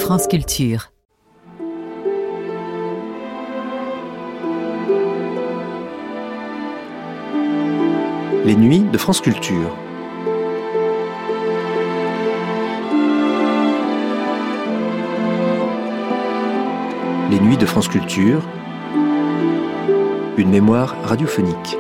France Culture. Les nuits de France Culture. Les nuits de France Culture. Une mémoire radiophonique.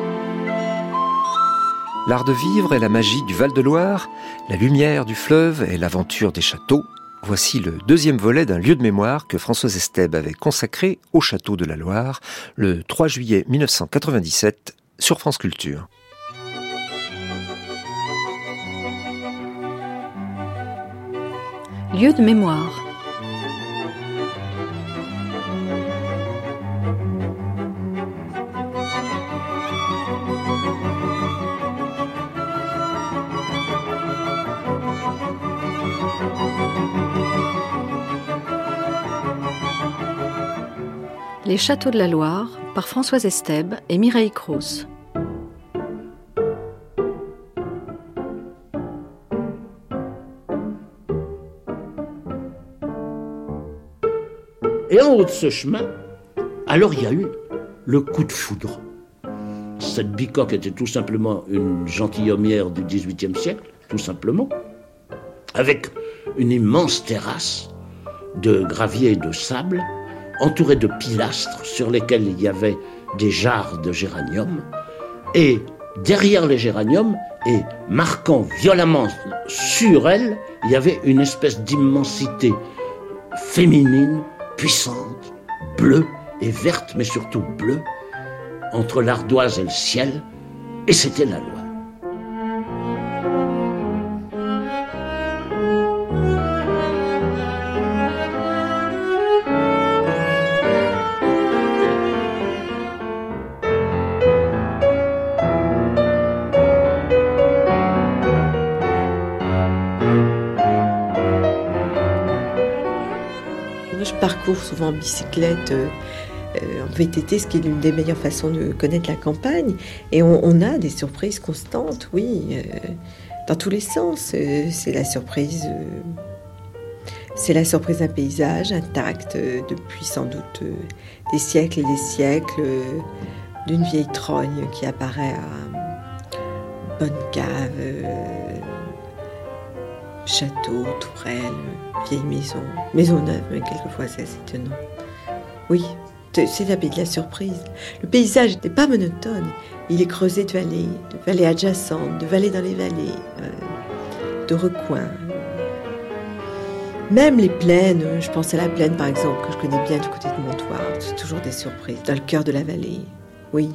L'art de vivre et la magie du Val-de-Loire, la lumière du fleuve et l'aventure des châteaux. Voici le deuxième volet d'un lieu de mémoire que Françoise Estèbe avait consacré au château de la Loire le 3 juillet 1997 sur France Culture. Lieu de mémoire. Les châteaux de la Loire par Françoise Estèbe et Mireille Croos. Et en haut de ce chemin, alors il y a eu le coup de foudre. Cette bicoque était tout simplement une gentilhommière du XVIIIe siècle, tout simplement, avec une immense terrasse de gravier et de sable, entourée de pilastres sur lesquels il y avait des jarres de géranium. Et derrière les géraniums, et marquant violemment sur elle, il y avait une espèce d'immensité féminine, puissante, bleue et verte, mais surtout bleue, entre l'ardoise et le ciel, et c'était la Loire. Je parcours souvent en bicyclette, en VTT, ce qui est l'une des meilleures façons de connaître la campagne. Et on a des surprises constantes, oui, dans tous les sens. C'est la surprise d'un paysage intact depuis sans doute des siècles et des siècles, d'une vieille trogne qui apparaît à bonne cave, château, tourelle, vieille maison neuve, mais quelquefois c'est assez étonnant. Oui, c'est la pays de la surprise. Le paysage n'est pas monotone, il est creusé de vallées adjacentes, de vallées dans les vallées, de recoins. Même les plaines, je pense à la plaine par exemple, que je connais bien du côté de Montoire, c'est toujours des surprises, dans le cœur de la vallée. Oui,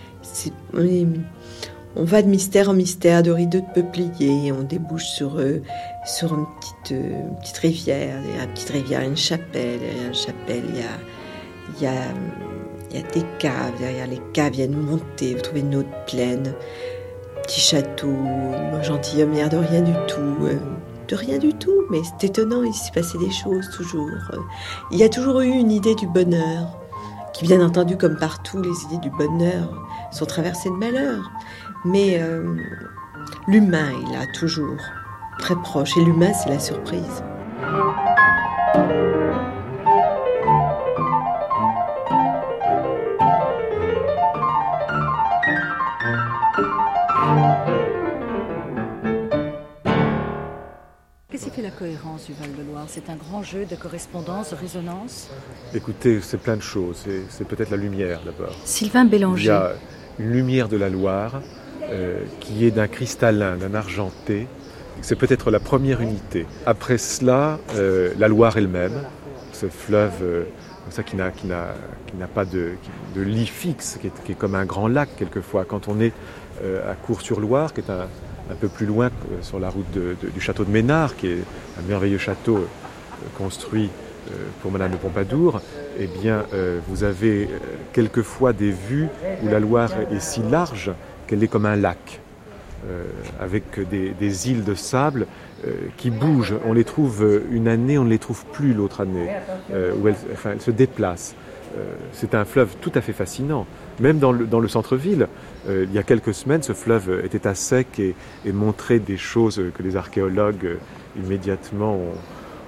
on va de mystère en mystère, de rideaux de peupliers, on débouche sur une petite rivière. Derrière la petite rivière, une chapelle. Derrière la chapelle, il y a des caves. Derrière les caves, il y a une montée. Vous trouvez une autre plaine. Petit château, gentilhommière de rien du tout. De rien du tout, mais c'est étonnant, il s'est passé des choses toujours. Il y a toujours eu une idée du bonheur, qui bien entendu, comme partout, les idées du bonheur sont traversées de malheur. Mais l'humain est là, toujours, très proche. Et l'humain, c'est la surprise. Qu'est-ce qui fait la cohérence du Val-de-Loire ? C'est un grand jeu de correspondance, de résonance ? Écoutez, c'est plein de choses. C'est peut-être la lumière, d'abord. Sylvain Bélanger. Il y a une lumière de la Loire qui est d'un cristallin, d'un argenté. C'est peut-être la première unité. Après cela, la Loire elle-même, ce fleuve comme ça, qui n'a pas de lit fixe, qui est comme un grand lac quelquefois. Quand on est à Cours-sur-Loire, qui est un peu plus loin sur la route du château de Ménard, qui est un merveilleux château construit pour Madame de Pompadour, eh bien, vous avez quelquefois des vues où la Loire est si large qu'elle est comme un lac, avec des îles de sable qui bougent. On les trouve une année, on ne les trouve plus l'autre année, où elles se déplacent. C'est un fleuve tout à fait fascinant. Même dans le centre-ville, il y a quelques semaines, ce fleuve était à sec et montrait des choses que les archéologues immédiatement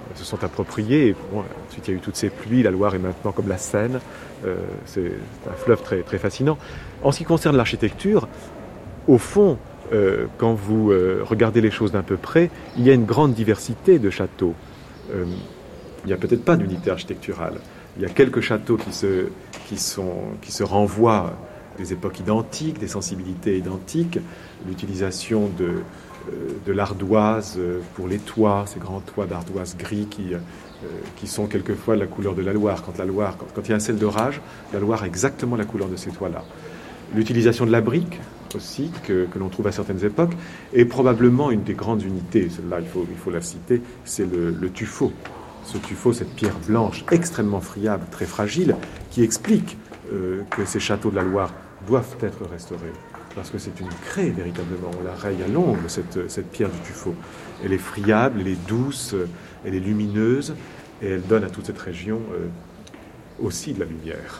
se sont appropriés. Et bon, ensuite, il y a eu toutes ces pluies. La Loire est maintenant comme la Seine. C'est un fleuve très, très fascinant. En ce qui concerne l'architecture, au fond, quand vous regardez les choses d'un peu près, il y a une grande diversité de châteaux. Il n'y a peut-être pas d'unité architecturale. Il y a quelques châteaux qui se renvoient des époques identiques, des sensibilités identiques, l'utilisation de l'ardoise pour les toits, ces grands toits d'ardoise gris qui sont quelquefois la couleur de la Loire. Quand il y a un ciel d'orage, la Loire a exactement la couleur de ces toits-là. L'utilisation de la brique aussi, que l'on trouve à certaines époques, est probablement une des grandes unités. Celle-là, il faut la citer, c'est le tuffeau. Ce tuffeau, cette pierre blanche extrêmement friable, très fragile, qui explique que ces châteaux de la Loire doivent être restaurés. Parce que c'est une craie, véritablement. On la raye à l'ongle, cette pierre du tuffeau. Elle est friable, elle est douce, elle est lumineuse, et elle donne à toute cette région aussi de la lumière.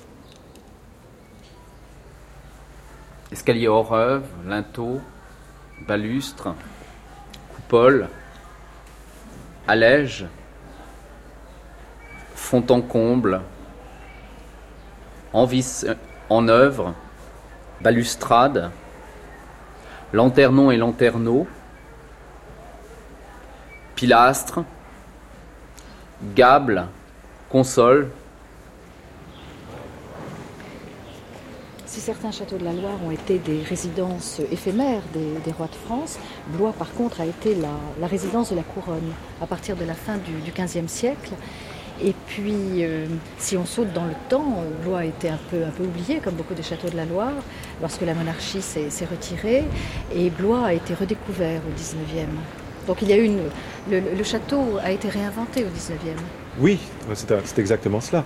Escalier hors œuvre, linteau, balustre, coupole, allège, fond en comble, en vis en œuvre, balustrade, lanternon et lanterneau, pilastre, gable, console. Si certains châteaux de la Loire ont été des résidences éphémères des rois de France, Blois par contre a été la résidence de la couronne à partir de la fin du XVe siècle. Et puis, si on saute dans le temps, Blois a été un peu oublié, comme beaucoup des châteaux de la Loire, lorsque la monarchie s'est retirée, et Blois a été redécouvert au XIXe. Donc il y a le château a été réinventé au XIXe. Oui, c'est exactement cela.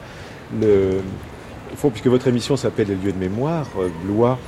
Puisque votre émission s'appelle Les lieux de mémoire, Blois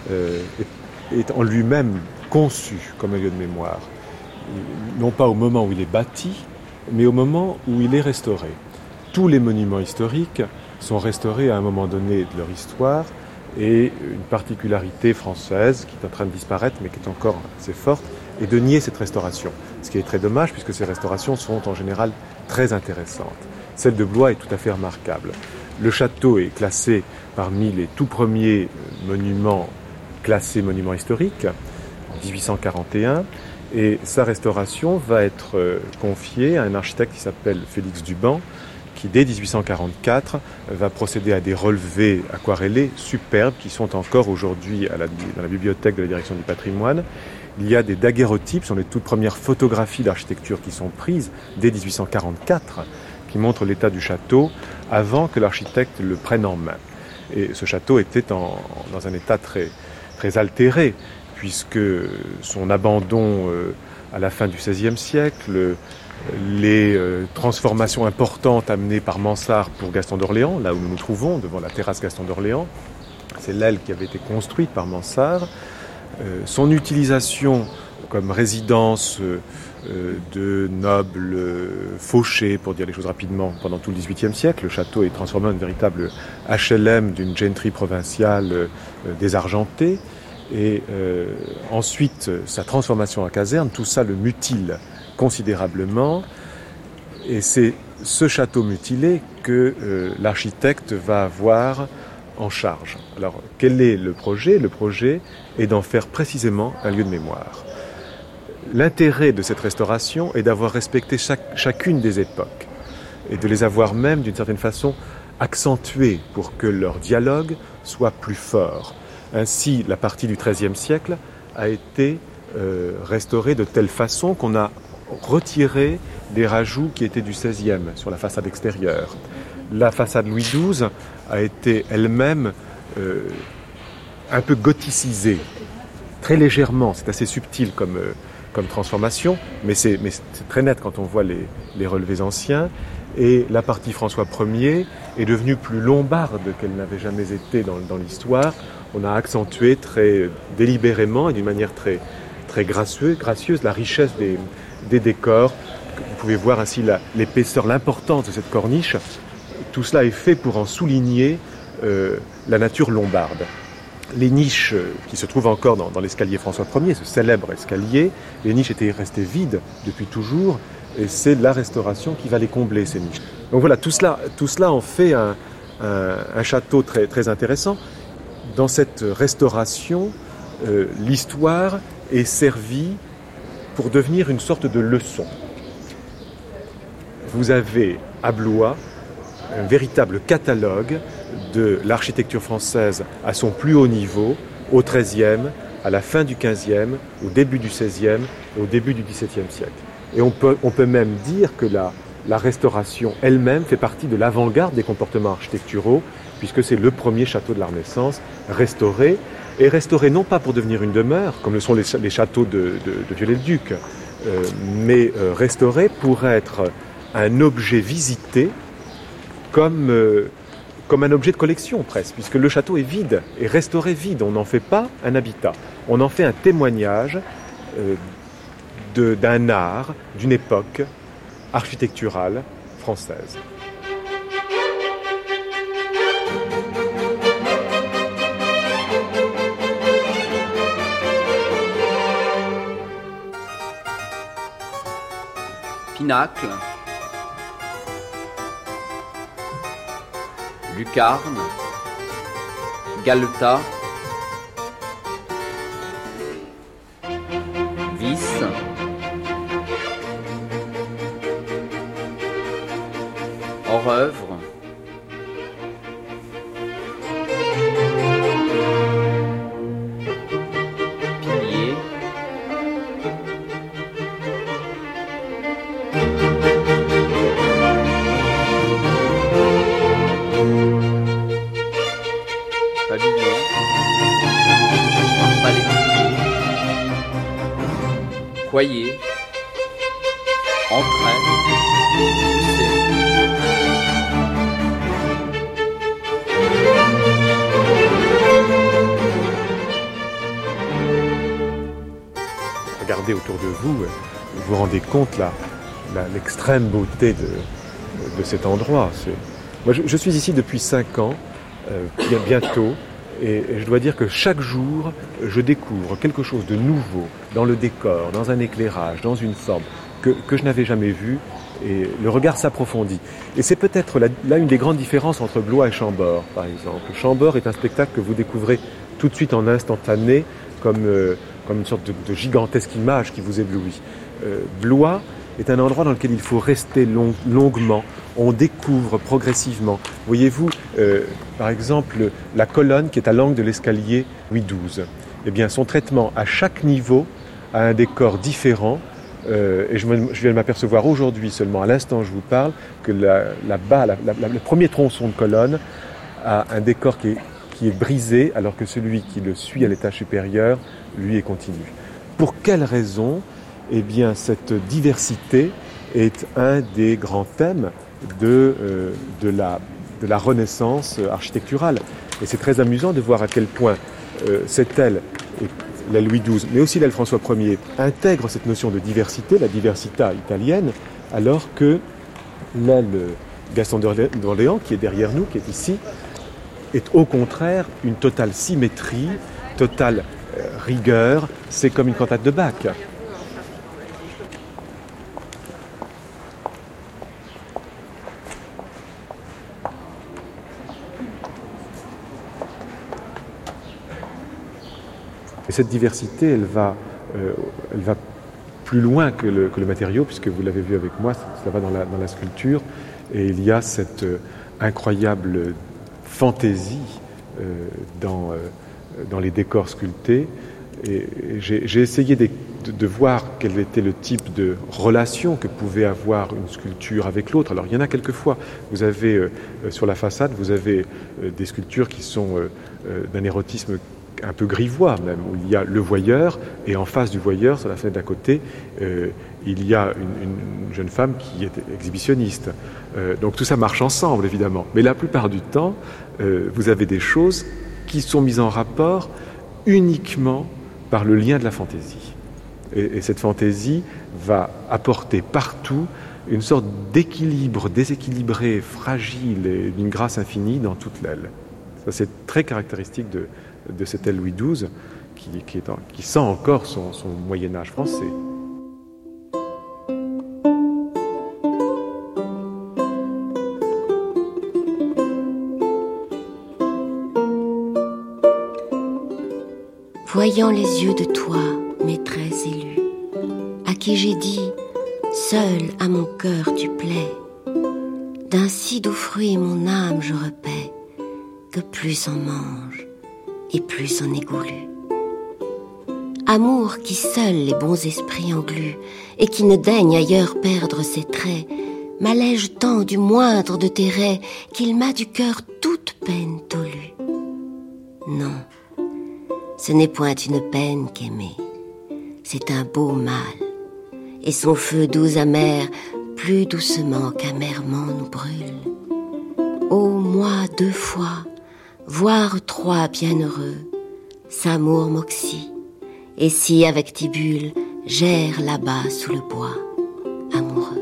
est en lui-même conçu comme un lieu de mémoire. Non pas au moment où il est bâti, mais au moment où il est restauré. Tous les monuments historiques sont restaurés à un moment donné de leur histoire, et une particularité française qui est en train de disparaître, mais qui est encore assez forte, est de nier cette restauration. Ce qui est très dommage, puisque ces restaurations sont en général très intéressantes. Celle de Blois est tout à fait remarquable. Le château est classé parmi les tout premiers monuments classés monuments historiques en 1841, et sa restauration va être confiée à un architecte qui s'appelle Félix Duban, qui dès 1844 va procéder à des relevés aquarellés superbes qui sont encore aujourd'hui dans la bibliothèque de la direction du patrimoine. Il y a des daguerreotypes, ce sont les toutes premières photographies d'architecture qui sont prises dès 1844, qui montrent l'état du château avant que l'architecte le prenne en main. Et ce château était dans un état très, très altéré, puisque son abandon à la fin du XVIe siècle, les transformations importantes amenées par Mansart pour Gaston d'Orléans, là où nous nous trouvons, devant la terrasse Gaston d'Orléans, c'est l'aile qui avait été construite par Mansart, son utilisation comme résidence de nobles fauchés, pour dire les choses rapidement, pendant tout le XVIIIe siècle. Le château est transformé en une véritable HLM d'une gentry provinciale désargentée. Et ensuite, sa transformation en caserne, tout ça le mutile considérablement. Et c'est ce château mutilé que l'architecte va avoir en charge. Alors, quel est le projet ? Le projet est d'en faire précisément un lieu de mémoire. L'intérêt de cette restauration est d'avoir respecté chacune des époques et de les avoir même, d'une certaine façon, accentuées pour que leur dialogue soit plus fort. Ainsi, la partie du XIIIe siècle a été restaurée de telle façon qu'on a retiré des rajouts qui étaient du XVIe sur la façade extérieure. La façade Louis XII a été elle-même un peu gothicisée, très légèrement. C'est assez subtil comme transformation, mais c'est très net quand on voit les relevés anciens. Et la partie François Ier est devenue plus lombarde qu'elle n'avait jamais été dans l'histoire. On a accentué très délibérément et d'une manière très, très gracieuse la richesse des décors. Vous pouvez voir ainsi l'épaisseur, l'importance de cette corniche. Tout cela est fait pour en souligner la nature lombarde. Les niches qui se trouvent encore dans l'escalier François Ier, ce célèbre escalier, les niches étaient restées vides depuis toujours, et c'est la restauration qui va les combler, ces niches. Donc voilà, tout cela en fait un château très, très intéressant. Dans cette restauration, l'histoire est servie pour devenir une sorte de leçon. Vous avez à Blois un véritable catalogue de l'architecture française à son plus haut niveau, au XIIIe, à la fin du XVe, au début du XVIe et au début du XVIIe siècle. Et on peut même dire que la restauration elle-même fait partie de l'avant-garde des comportements architecturaux, puisque c'est le premier château de la Renaissance restauré, et restauré non pas pour devenir une demeure, comme le sont les châteaux de Viollet-le-Duc, mais restauré pour être un objet visité comme un objet de collection presque, puisque le château est vide, est restauré vide. On n'en fait pas un habitat, on en fait un témoignage d'un art, d'une époque architecturale française. Pinacle, lucarne, galetas, vis, hors-œuvre, pilier, pavillon, palettier, foyer, entrée, musée. Regardez autour de vous, vous vous rendez compte l'extrême beauté de cet endroit. Moi, je suis ici depuis 5 ans, bientôt, et je dois dire que chaque jour, je découvre quelque chose de nouveau dans le décor, dans un éclairage, dans une forme que je n'avais jamais vue, et le regard s'approfondit. Et c'est peut-être là une des grandes différences entre Blois et Chambord, par exemple. Chambord est un spectacle que vous découvrez tout de suite en instantané, comme une sorte de gigantesque image qui vous éblouit. Blois est un endroit dans lequel il faut rester longuement. On découvre progressivement. Voyez-vous, par exemple, la colonne qui est à l'angle de l'escalier Louis XII. Eh bien, son traitement à chaque niveau a un décor différent. Et je viens de m'apercevoir aujourd'hui seulement, à l'instant où je vous parle, que là-bas, le premier tronçon de colonne a un décor qui est brisé, alors que celui qui le suit à l'étage supérieur, lui, est continu. Pour quelle raison ? Eh bien, cette diversité est un des grands thèmes de la Renaissance architecturale. Et c'est très amusant de voir à quel point cette aile, l'aile Louis XII, mais aussi l'aile François Ier, intègre cette notion de diversité, la diversità italienne, alors que l'aile Gaston d'Orléans, qui est derrière nous, qui est ici, est au contraire une totale symétrie, totale rigueur. C'est comme une cantate de Bach. Et cette diversité, elle va plus loin que le matériau, puisque vous l'avez vu avec moi, ça va dans la sculpture, et il y a cette incroyable fantaisie dans les décors sculptés. Et j'ai essayé de voir quel était le type de relation que pouvait avoir une sculpture avec l'autre. Alors il y en a quelquefois. Vous avez sur la façade, vous avez des sculptures qui sont d'un érotisme un peu grivois même, où il y a le voyeur, et en face du voyeur, sur la fenêtre d'à côté, il y a une jeune femme qui est exhibitionniste. Donc tout ça marche ensemble, évidemment. Mais la plupart du temps, vous avez des choses qui sont mises en rapport uniquement par le lien de la fantaisie. Et cette fantaisie va apporter partout une sorte d'équilibre déséquilibré, fragile et d'une grâce infinie dans toute l'aile. Ça, c'est très caractéristique de cette aile Louis XII qui sent encore son Moyen-Âge français. voyant les yeux de toi, maîtresse élue, à qui j'ai dit, seul à mon cœur tu plais, d'un si doux fruit mon âme je repais, que plus on mange et plus on est goulu. Amour qui seul les bons esprits englue, et qui ne daigne ailleurs perdre ses traits, m'allège tant du moindre de tes raies, qu'il m'a du cœur toute peine tolue. Non, ce n'est point une peine qu'aimer, c'est un beau mal, et son feu doux amer, plus doucement qu'amèrement nous brûle. Ô moi 2 fois, voire 3 bienheureux, s'amour m'oxy, et si avec Tibulle, j'erre là-bas sous le bois, amoureux.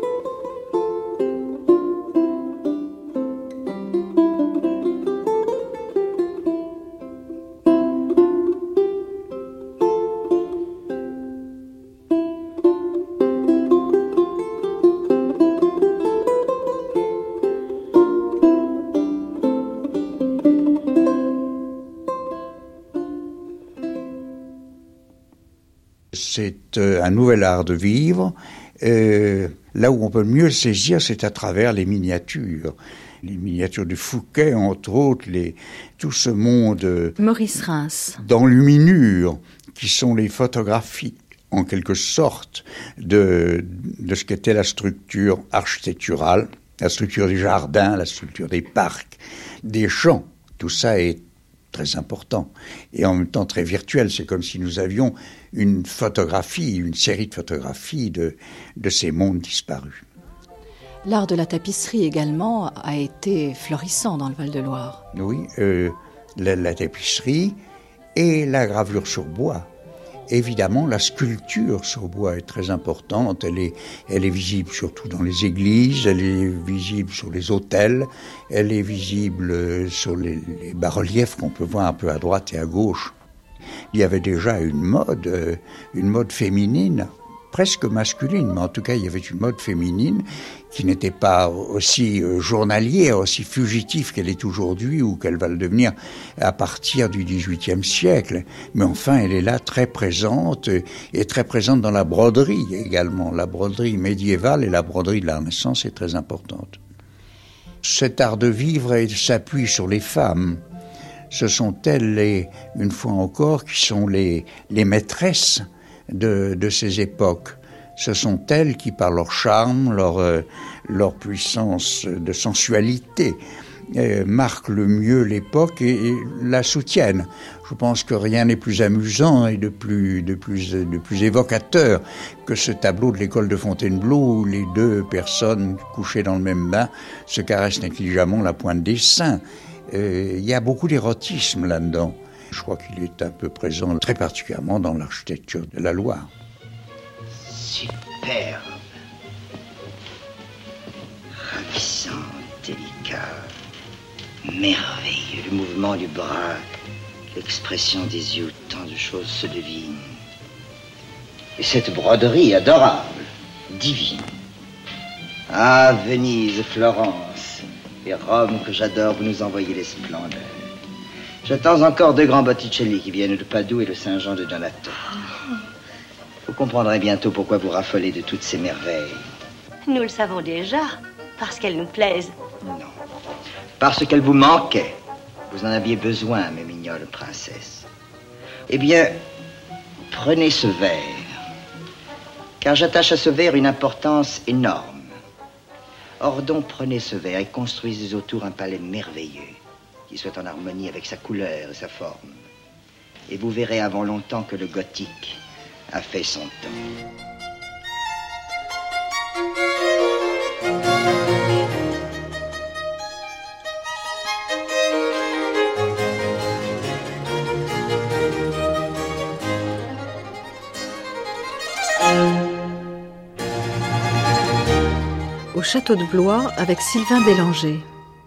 C'est un nouvel art de vivre. Là où on peut mieux le saisir, c'est à travers les miniatures. Les miniatures de Fouquet, entre autres, tout ce monde Maurice Reims. d'enluminure, qui sont les photographies, en quelque sorte, de ce qu'était la structure architecturale, la structure des jardins, la structure des parcs, des champs. Tout ça est très important et en même temps très virtuel. C'est comme si nous avions une photographie, une série de photographies de ces mondes disparus. L'art de la tapisserie également a été florissant dans le Val-de-Loire. Oui, la tapisserie et la gravure sur bois. Évidemment, la sculpture sur bois est très importante. Elle est visible surtout dans les églises, elle est visible sur les autels, elle est visible sur les bas-reliefs qu'on peut voir un peu à droite et à gauche. Il y avait déjà une mode féminine, presque masculine, mais en tout cas il y avait une mode féminine qui n'était pas aussi journalière, aussi fugitive qu'elle est aujourd'hui ou qu'elle va le devenir à partir du XVIIIe siècle. Mais enfin, elle est là très présente et très présente dans la broderie également. La broderie médiévale et la broderie de la Renaissance est très importante. Cet art de vivre s'appuie sur les femmes. Ce sont elles, une fois encore, qui sont les maîtresses de ces époques. Ce sont elles qui, par leur charme, leur puissance de sensualité, marquent le mieux l'époque et la soutiennent. Je pense que rien n'est plus amusant et de plus évocateur que ce tableau de l'école de Fontainebleau où les 2 personnes couchées dans le même bain se caressent négligemment la pointe des seins. Il y a beaucoup d'érotisme là-dedans. Je crois qu'il est un peu présent très particulièrement dans l'architecture de la Loire. Superbe, ravissant, délicat, merveilleux, le mouvement du bras, l'expression des yeux, tant de choses se devinent. Et cette broderie adorable, divine. Ah, Venise, Florence et Rome que j'adore, vous nous envoyez les splendeurs. J'attends encore 2 grands Botticelli qui viennent de Padoue et de Saint-Jean de Donato. Vous comprendrez bientôt pourquoi vous raffolez de toutes ces merveilles. Nous le savons déjà, parce qu'elles nous plaisent. Non, parce qu'elles vous manquaient. Vous en aviez besoin, mes mignonnes princesses. Eh bien, prenez ce verre, car j'attache à ce verre une importance énorme. Or donc, prenez ce verre et construisez autour un palais merveilleux, qui soit en harmonie avec sa couleur et sa forme. Et vous verrez avant longtemps que le gothique a fait son temps. Au château de Blois avec Sylvain Bélanger.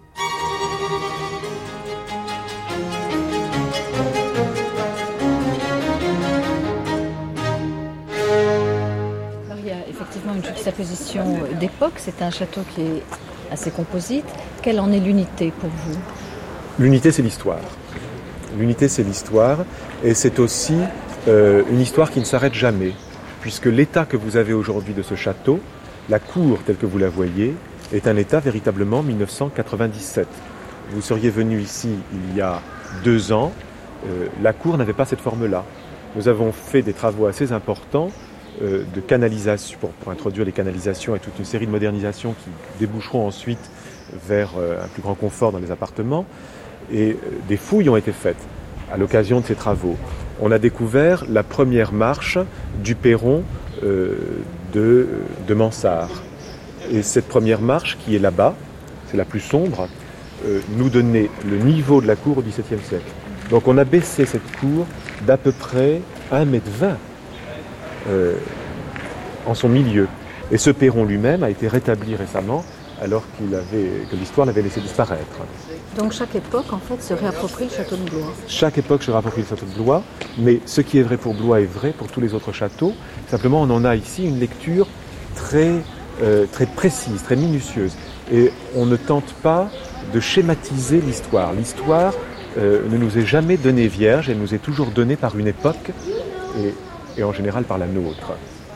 Alors, il y a effectivement une juxtaposition d'époque. C'est un château qui est assez composite. Quelle en est l'unité pour vous ? L'unité, c'est l'histoire. L'unité, c'est l'histoire. et c'est aussi une histoire qui ne s'arrête jamais, puisque l'état que vous avez aujourd'hui de ce château, la cour telle que vous la voyez, est un état véritablement 1997. Vous seriez venu ici il y a 2 ans, la cour n'avait pas cette forme-là. Nous avons fait des travaux assez importants de canalisation, pour introduire les canalisations et toute une série de modernisations qui déboucheront ensuite vers un plus grand confort dans les appartements. Et des fouilles ont été faites à l'occasion de ces travaux. On a découvert la première marche du perron de Mansart. Et cette première marche qui est là-bas, c'est la plus sombre, nous donnait le niveau de la cour au XVIIe siècle. Donc on a baissé cette cour d'à peu près 1,20 m en son milieu. Et ce perron lui-même a été rétabli récemment alors que l'histoire l'avait laissé disparaître. Donc chaque époque, en fait, se réapproprie le château de Blois. Chaque époque se réapproprie le château de Blois, mais ce qui est vrai pour Blois est vrai pour tous les autres châteaux. Simplement, on en a ici une lecture très précise, très minutieuse. Et on ne tente pas de schématiser l'histoire. L'histoire ne nous est jamais donnée vierge, elle nous est toujours donnée par une époque et en général par la nôtre.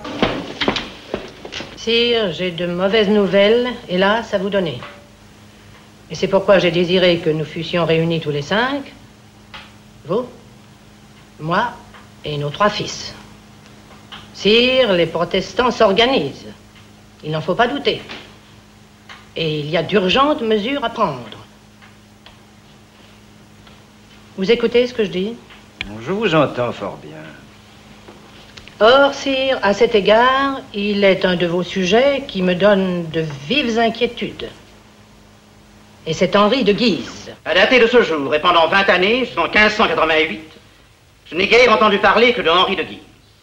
Sire, j'ai de mauvaises nouvelles, hélas, à vous donner. Et c'est pourquoi j'ai désiré que nous fussions réunis tous les 5, vous, moi et nos 3 fils. Sire, les protestants s'organisent. Il n'en faut pas douter. Et il y a d'urgentes mesures à prendre. Vous écoutez ce que je dis? Je vous entends fort bien. Or, sire, à cet égard, il est un de vos sujets qui me donne de vives inquiétudes. Et c'est Henri de Guise. À dater de ce jour, et pendant 20 années, jusqu'en 1588, je n'ai guère entendu parler que de Henri de Guise.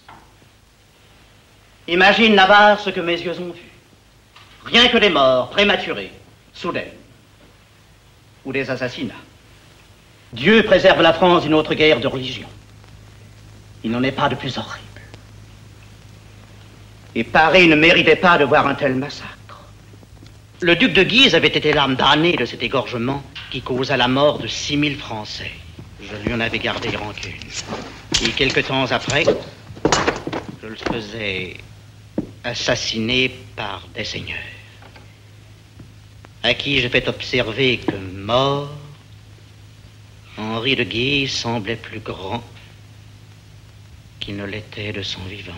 Imagine, Navarre, ce que mes yeux ont vu. Rien que des morts prématurées, soudaines, ou des assassinats. Dieu préserve la France d'une autre guerre de religion. Il n'en est pas de plus horrible. Et Paris ne méritait pas de voir un tel massacre. Le duc de Guise avait été l'âme damnée de cet égorgement qui causa la mort de 6000 Français. Je lui en avais gardé rancune. Et quelque temps après, je le faisais assassiner par des seigneurs, à qui je fais observer que mort, Henri de Guise semblait plus grand qu'il ne l'était de son vivant.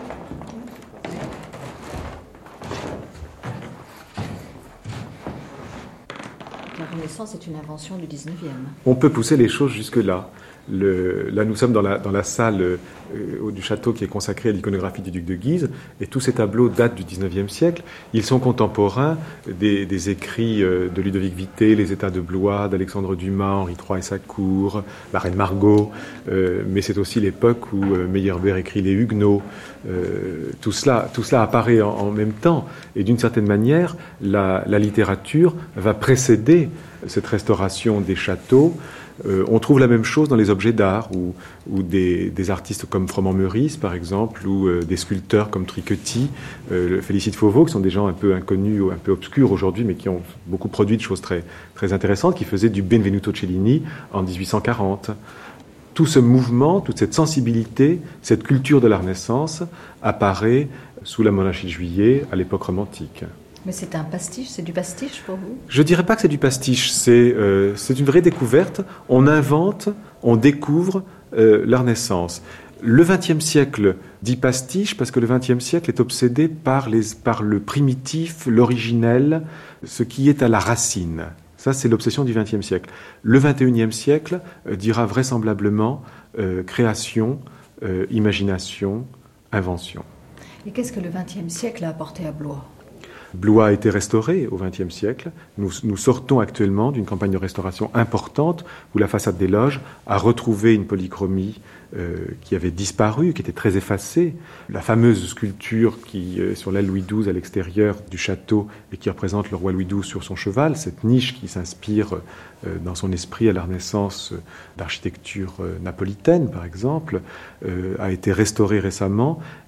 La Renaissance est une invention du 19e. On peut pousser les choses jusque-là. Là, nous sommes dans la salle du château qui est consacrée à l'iconographie du duc de Guise, et tous ces tableaux datent du XIXe siècle. Ils sont contemporains des écrits de Ludovic Vitet, les États de Blois, d'Alexandre Dumas, Henri III et sa cour, la reine Margot, mais c'est aussi l'époque où Meyerbeer écrit les Huguenots. Tout cela apparaît en même temps, et d'une certaine manière, la littérature va précéder cette restauration des châteaux. On trouve la même chose dans les objets d'art, où des artistes comme Froment-Meurice, par exemple, ou des sculpteurs comme Triquetis, Félicite Fauveau, qui sont des gens un peu inconnus, un peu obscurs aujourd'hui, mais qui ont beaucoup produit de choses très, très intéressantes, qui faisaient du Benvenuto Cellini en 1840. Tout ce mouvement, toute cette sensibilité, cette culture de la Renaissance apparaît sous la monarchie de Juillet, à l'époque romantique. Mais c'est un pastiche, c'est du pastiche pour vous? Je dirais pas que c'est du pastiche, c'est une vraie découverte. On invente, on découvre la Renaissance. Le XXe siècle dit pastiche parce que le XXe siècle est obsédé par le primitif, l'originel, ce qui est à la racine. Ça, c'est l'obsession du XXe siècle. Le XXIe siècle dira vraisemblablement création, imagination, invention. Et qu'est-ce que le XXe siècle a apporté à Blois? Blois a été restauré au XXe siècle. Nous sortons actuellement d'une campagne de restauration importante où la façade des loges a retrouvé une polychromie qui avait disparu, qui était très effacée. La fameuse sculpture qui est sur l'aile Louis XII à l'extérieur du château et qui représente le roi Louis XII sur son cheval, cette niche qui s'inspire dans son esprit à la Renaissance d'architecture napolitaine, par exemple, a été restaurée récemment.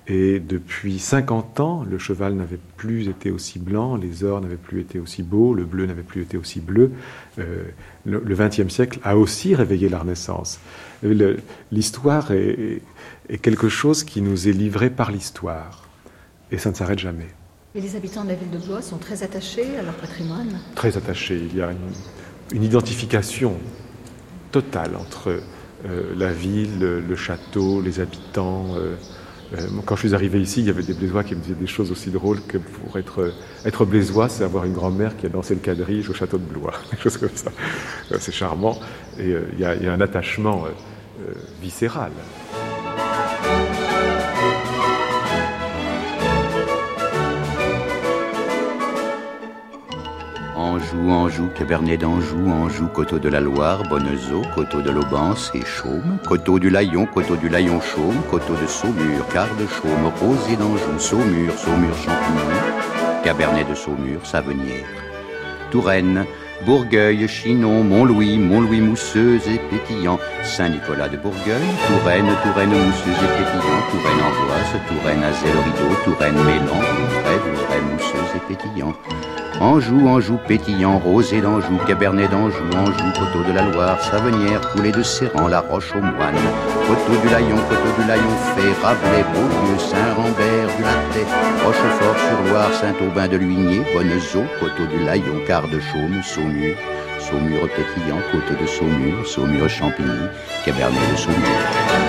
Et depuis 50 ans, le cheval n'avait plus été aussi blanc, les ors n'avaient plus été aussi beaux, le bleu n'avait plus été aussi bleu. Le XXe siècle a aussi réveillé la Renaissance. L'histoire est quelque chose qui nous est livré par l'histoire. Et ça ne s'arrête jamais. Et les habitants de la ville de Blois sont très attachés à leur patrimoine ? Très attachés. Il y a une identification totale entre la ville, le château, les habitants. Quand je suis arrivé ici, il y avait des Blésois qui me disaient des choses aussi drôles que pour être Blésois, c'est avoir une grand-mère qui a dansé le quadrige au château de Blois. Des choses comme ça. C'est charmant. Et il y a un attachement viscéral. Anjou, Cabernet d'Anjou, Anjou, Coteau de la Loire, Bonnezeau, Coteau de l'Aubance et Chaume, Coteau du Layon, Chaume, Coteau de Saumur, Quart de Chaume, Rosé d'Anjou, Saumur, Champigny, Cabernet de Saumur, Savenière, Touraine, Bourgueil, Chinon, Montlouis, Mousseuse et Pétillant, Saint-Nicolas de Bourgueil, Touraine, Mousseuse et Pétillant, Touraine Amboise, Touraine Azay-le-Rideau, Touraine Mélan, Vouvray, Mousseuse et Pétillant. Anjou, Pétillant, Rosé d'Anjou, Cabernet d'Anjou, Anjou, Coteau de la Loire, Savenière, Coulée de Serran, La Roche aux Moines, Coteau du Layon, Fay, Rabelais, Beaulieu, Saint-Rambert, du Latais, Rochefort-sur-Loire, Saint-Aubin de Luigné, Bonnezeau, Coteau du Layon, Quart de Chaume, Saumur Pétillant, Coteau de Saumur Champigny, Cabernet de Saumur.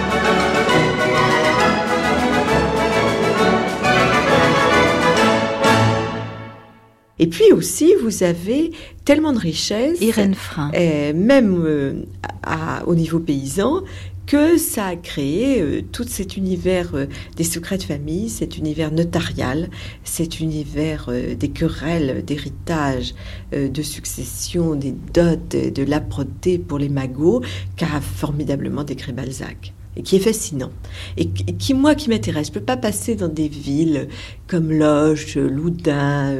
Et puis aussi, vous avez tellement de richesses, Irène Frein, même au niveau paysan, que ça a créé tout cet univers des secrets de famille, cet univers notarial, cet univers des querelles, d'héritage, de succession, des dots, de l'âpreté pour les magots, qu'a formidablement décrit Balzac. Et qui est fascinant. Et qui, moi, qui m'intéresse. Je ne peux pas passer dans des villes comme Loches, Loudun,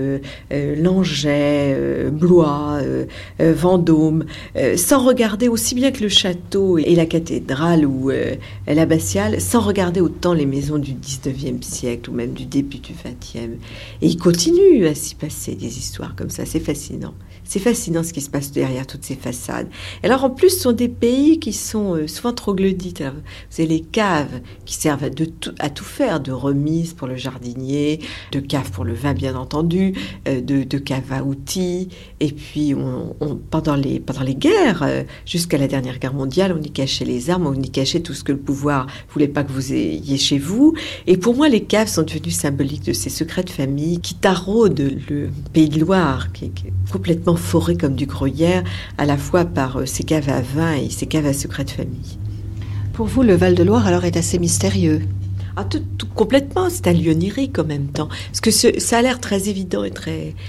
Langeais, Blois, Vendôme, sans regarder aussi bien que le château et la cathédrale ou l'abbatiale, sans regarder autant les maisons du 19e siècle ou même du début du 20e. Et il continue à s'y passer des histoires comme ça. C'est fascinant. C'est fascinant ce qui se passe derrière toutes ces façades. Alors en plus, ce sont des pays qui sont souvent troglodytes. Alors, vous avez les caves qui servent à tout faire, de remises pour le jardinier, de caves pour le vin bien entendu, de caves à outils. Et puis pendant les guerres, jusqu'à la dernière guerre mondiale, on y cachait les armes, on y cachait tout ce que le pouvoir voulait pas que vous ayez chez vous. Et pour moi, les caves sont devenues symboliques de ces secrets de famille qui taraudent le Pays de Loire, qui est complètement foré comme du gruyère, à la fois par ses caves à vin et ses caves à secrets de famille. Pour vous, le Val-de-Loire, alors, est assez mystérieux. Ah, tout complètement, c'est un lieu onirique en même temps. Parce que ça a l'air très évident et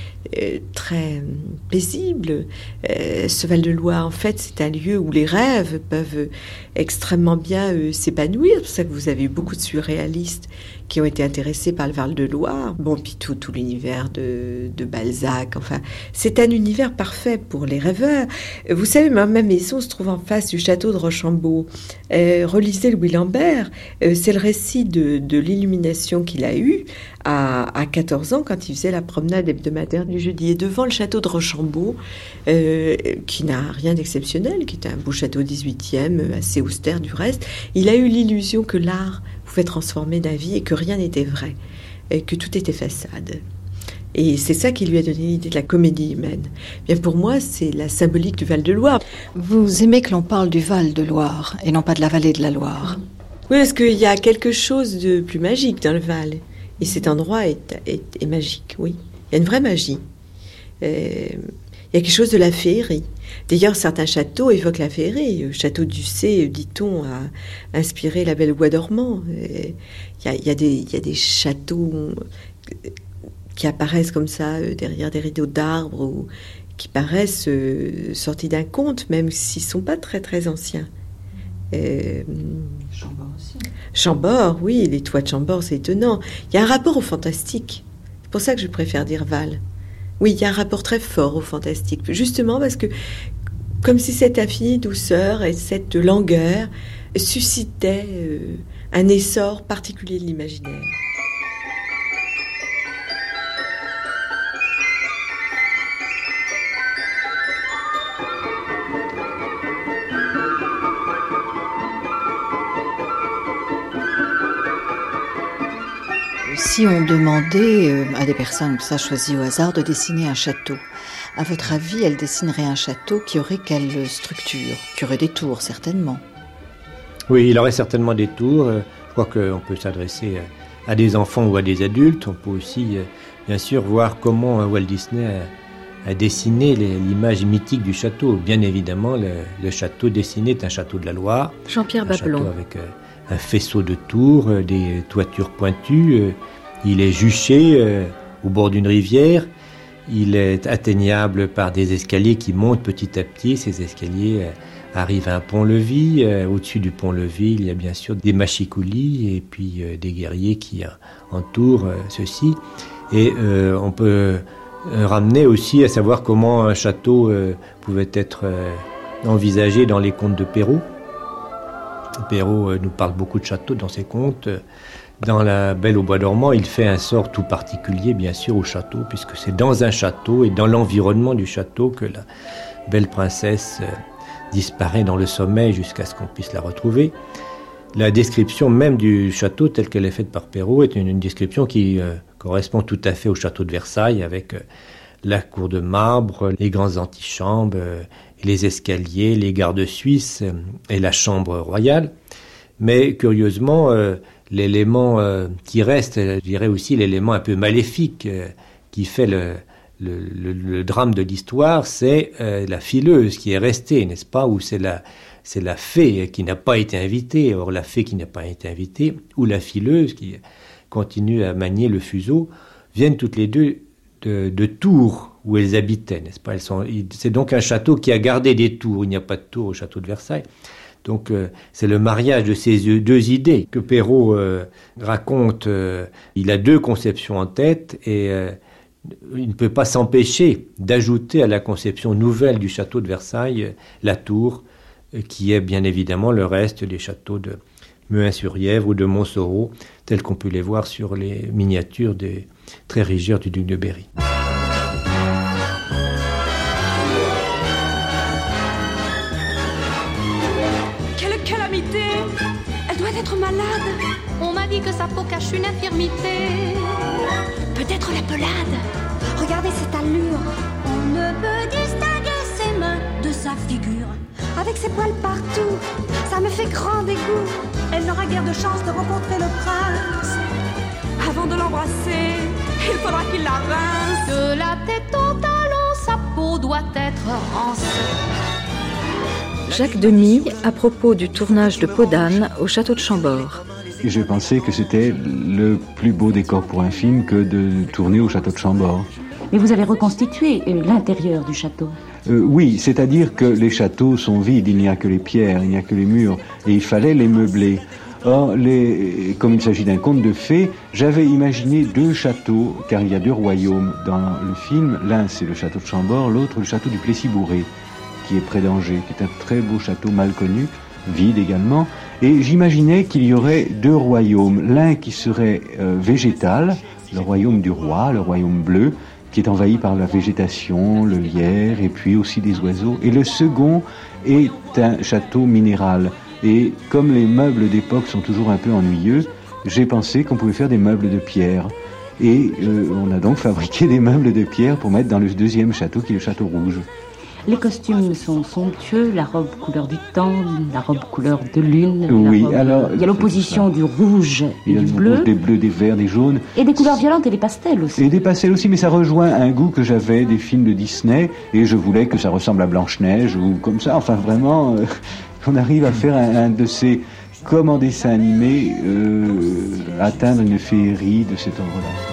très paisible. Ce Val-de-Loire, en fait, c'est un lieu où les rêves peuvent extrêmement bien s'épanouir. C'est pour ça que vous avez eu beaucoup de surréalistes qui ont été intéressés par le Val-de-Loire. Bon, puis tout l'univers de Balzac. Enfin, c'est un univers parfait pour les rêveurs. Vous savez, ma maison se trouve en face du château de Rochambeau. Relisez Louis Lambert. C'est le récit de l'illumination qu'il a eue à 14 ans quand il faisait la promenade hebdomadaire du jeudi. Et devant le château de Rochambeau, qui n'a rien d'exceptionnel, qui est un beau château 18e, assez austère du reste, il a eu l'illusion que l'art pouvait transformer la vie et que rien n'était vrai, et que tout était façade. Et c'est ça qui lui a donné l'idée de la comédie humaine. Bien, pour moi, c'est la symbolique du Val-de-Loire. Vous aimez que l'on parle du Val-de-Loire et non pas de la vallée de la Loire? Oui, parce qu'il y a quelque chose de plus magique dans le Val. Et cet endroit est magique, oui. Il y a une vraie magie. Il y a quelque chose de la féerie. D'ailleurs, certains châteaux évoquent la féerie. Le château d'Ussé, dit-on, a inspiré la Belle au Bois dormant. Il y a des châteaux qui apparaissent comme ça derrière des rideaux d'arbres ou qui paraissent sortis d'un conte, même s'ils ne sont pas très très anciens. Chambord aussi. Chambord, oui, les toits de Chambord, c'est étonnant. Il y a un rapport au fantastique. C'est pour ça que je préfère dire Val. Oui, il y a un rapport très fort au fantastique. Justement parce que, comme si cette infinie douceur et cette langueur suscitaient un essor particulier de l'imaginaire. Si on demandait à des personnes comme ça choisies au hasard de dessiner un château, à votre avis, elles dessineraient un château qui aurait quelle structure? Qui aurait des tours, certainement. Oui, il aurait certainement des tours. Je crois qu'on peut s'adresser à des enfants ou à des adultes. On peut aussi, bien sûr, voir comment Walt Disney a dessiné l'image mythique du château. Bien évidemment, le château dessiné est un château de la Loire. Jean-Pierre Babelon. Avec un faisceau de tours, des toitures pointues. Il est juché au bord d'une rivière. Il est atteignable par des escaliers qui montent petit à petit. Ces escaliers arrivent à un pont-levis. Au-dessus du pont-levis, il y a bien sûr des machicoulis et puis des guerriers qui entourent ceci. Et on peut ramener aussi à savoir comment un château pouvait être envisagé dans les contes de Perrault. Perrault nous parle beaucoup de châteaux dans ses contes. Dans La Belle au bois dormant, il fait un sort tout particulier, bien sûr, au château, puisque c'est dans un château et dans l'environnement du château que la belle princesse disparaît dans le sommeil jusqu'à ce qu'on puisse la retrouver. La description même du château, telle qu'elle est faite par Perrault, est une description qui correspond tout à fait au château de Versailles, avec la cour de marbre, les grandes antichambres, les escaliers, les gardes suisses et la chambre royale. Mais curieusement, l'élément qui reste, je dirais aussi l'élément un peu maléfique qui fait le drame de l'histoire, c'est la fileuse qui est restée, n'est-ce pas, ou c'est la fée qui n'a pas été invitée. Or, la fée qui n'a pas été invitée, ou la fileuse qui continue à manier le fuseau, viennent toutes les deux de Tours, où elles habitaient, n'est-ce pas? C'est donc un château qui a gardé des tours. Il n'y a pas de tours au château de Versailles. Donc c'est le mariage de ces deux idées que Perrault raconte. Il a deux conceptions en tête et il ne peut pas s'empêcher d'ajouter à la conception nouvelle du château de Versailles la tour, qui est bien évidemment le reste des châteaux de Meuin-sur-Yèvre ou de Montsoreau, tels qu'on peut les voir sur les miniatures des Trérigeurs du duc de Berry. Quelle calamité! Elle doit être malade. On m'a dit que sa peau cache une infirmité. Peut-être la pelade. Regardez cette allure. On ne peut distinguer ses mains de sa figure. Avec ses poils partout, ça me fait grand dégoût. Elle n'aura guère de chance de rencontrer le prince. Avant de l'embrasser, il faudra qu'il la rince. De la tête au talon, sa peau doit être rance. Jacques Demy, à propos du tournage de Peau d'âne au château de Chambord. Je pensais que c'était le plus beau décor pour un film que de tourner au château de Chambord. Mais vous avez reconstitué l'intérieur du château. Oui, c'est-à-dire que les châteaux sont vides, il n'y a que les pierres, il n'y a que les murs, et il fallait les meubler. Or, comme il s'agit d'un conte de fées, j'avais imaginé deux châteaux, car il y a deux royaumes dans le film. L'un, c'est le château de Chambord, l'autre, le château du Plessis-Bourré, qui est près d'Angers, qui est un très beau château mal connu, vide également. Et j'imaginais qu'il y aurait deux royaumes, l'un qui serait végétal, le royaume du roi, le royaume bleu, qui est envahi par la végétation, le lierre, et puis aussi des oiseaux. Et le second est un château minéral. Et comme les meubles d'époque sont toujours un peu ennuyeux, j'ai pensé qu'on pouvait faire des meubles de pierre. Et on a donc fabriqué des meubles de pierre pour mettre dans le deuxième château, qui est le château rouge. Les costumes sont somptueux, la robe couleur du temps, la robe couleur de lune. Oui, alors il y a l'opposition du rouge et du bleu. Rouge, des bleus, des verts, des jaunes. Et des couleurs violentes et des pastels aussi. Et des pastels aussi, mais ça rejoint un goût que j'avais des films de Disney, et je voulais que ça ressemble à Blanche-Neige, ou comme ça, enfin vraiment, on arrive à faire un de ces, comme en dessin animé, atteindre une féerie de cet ordre-là.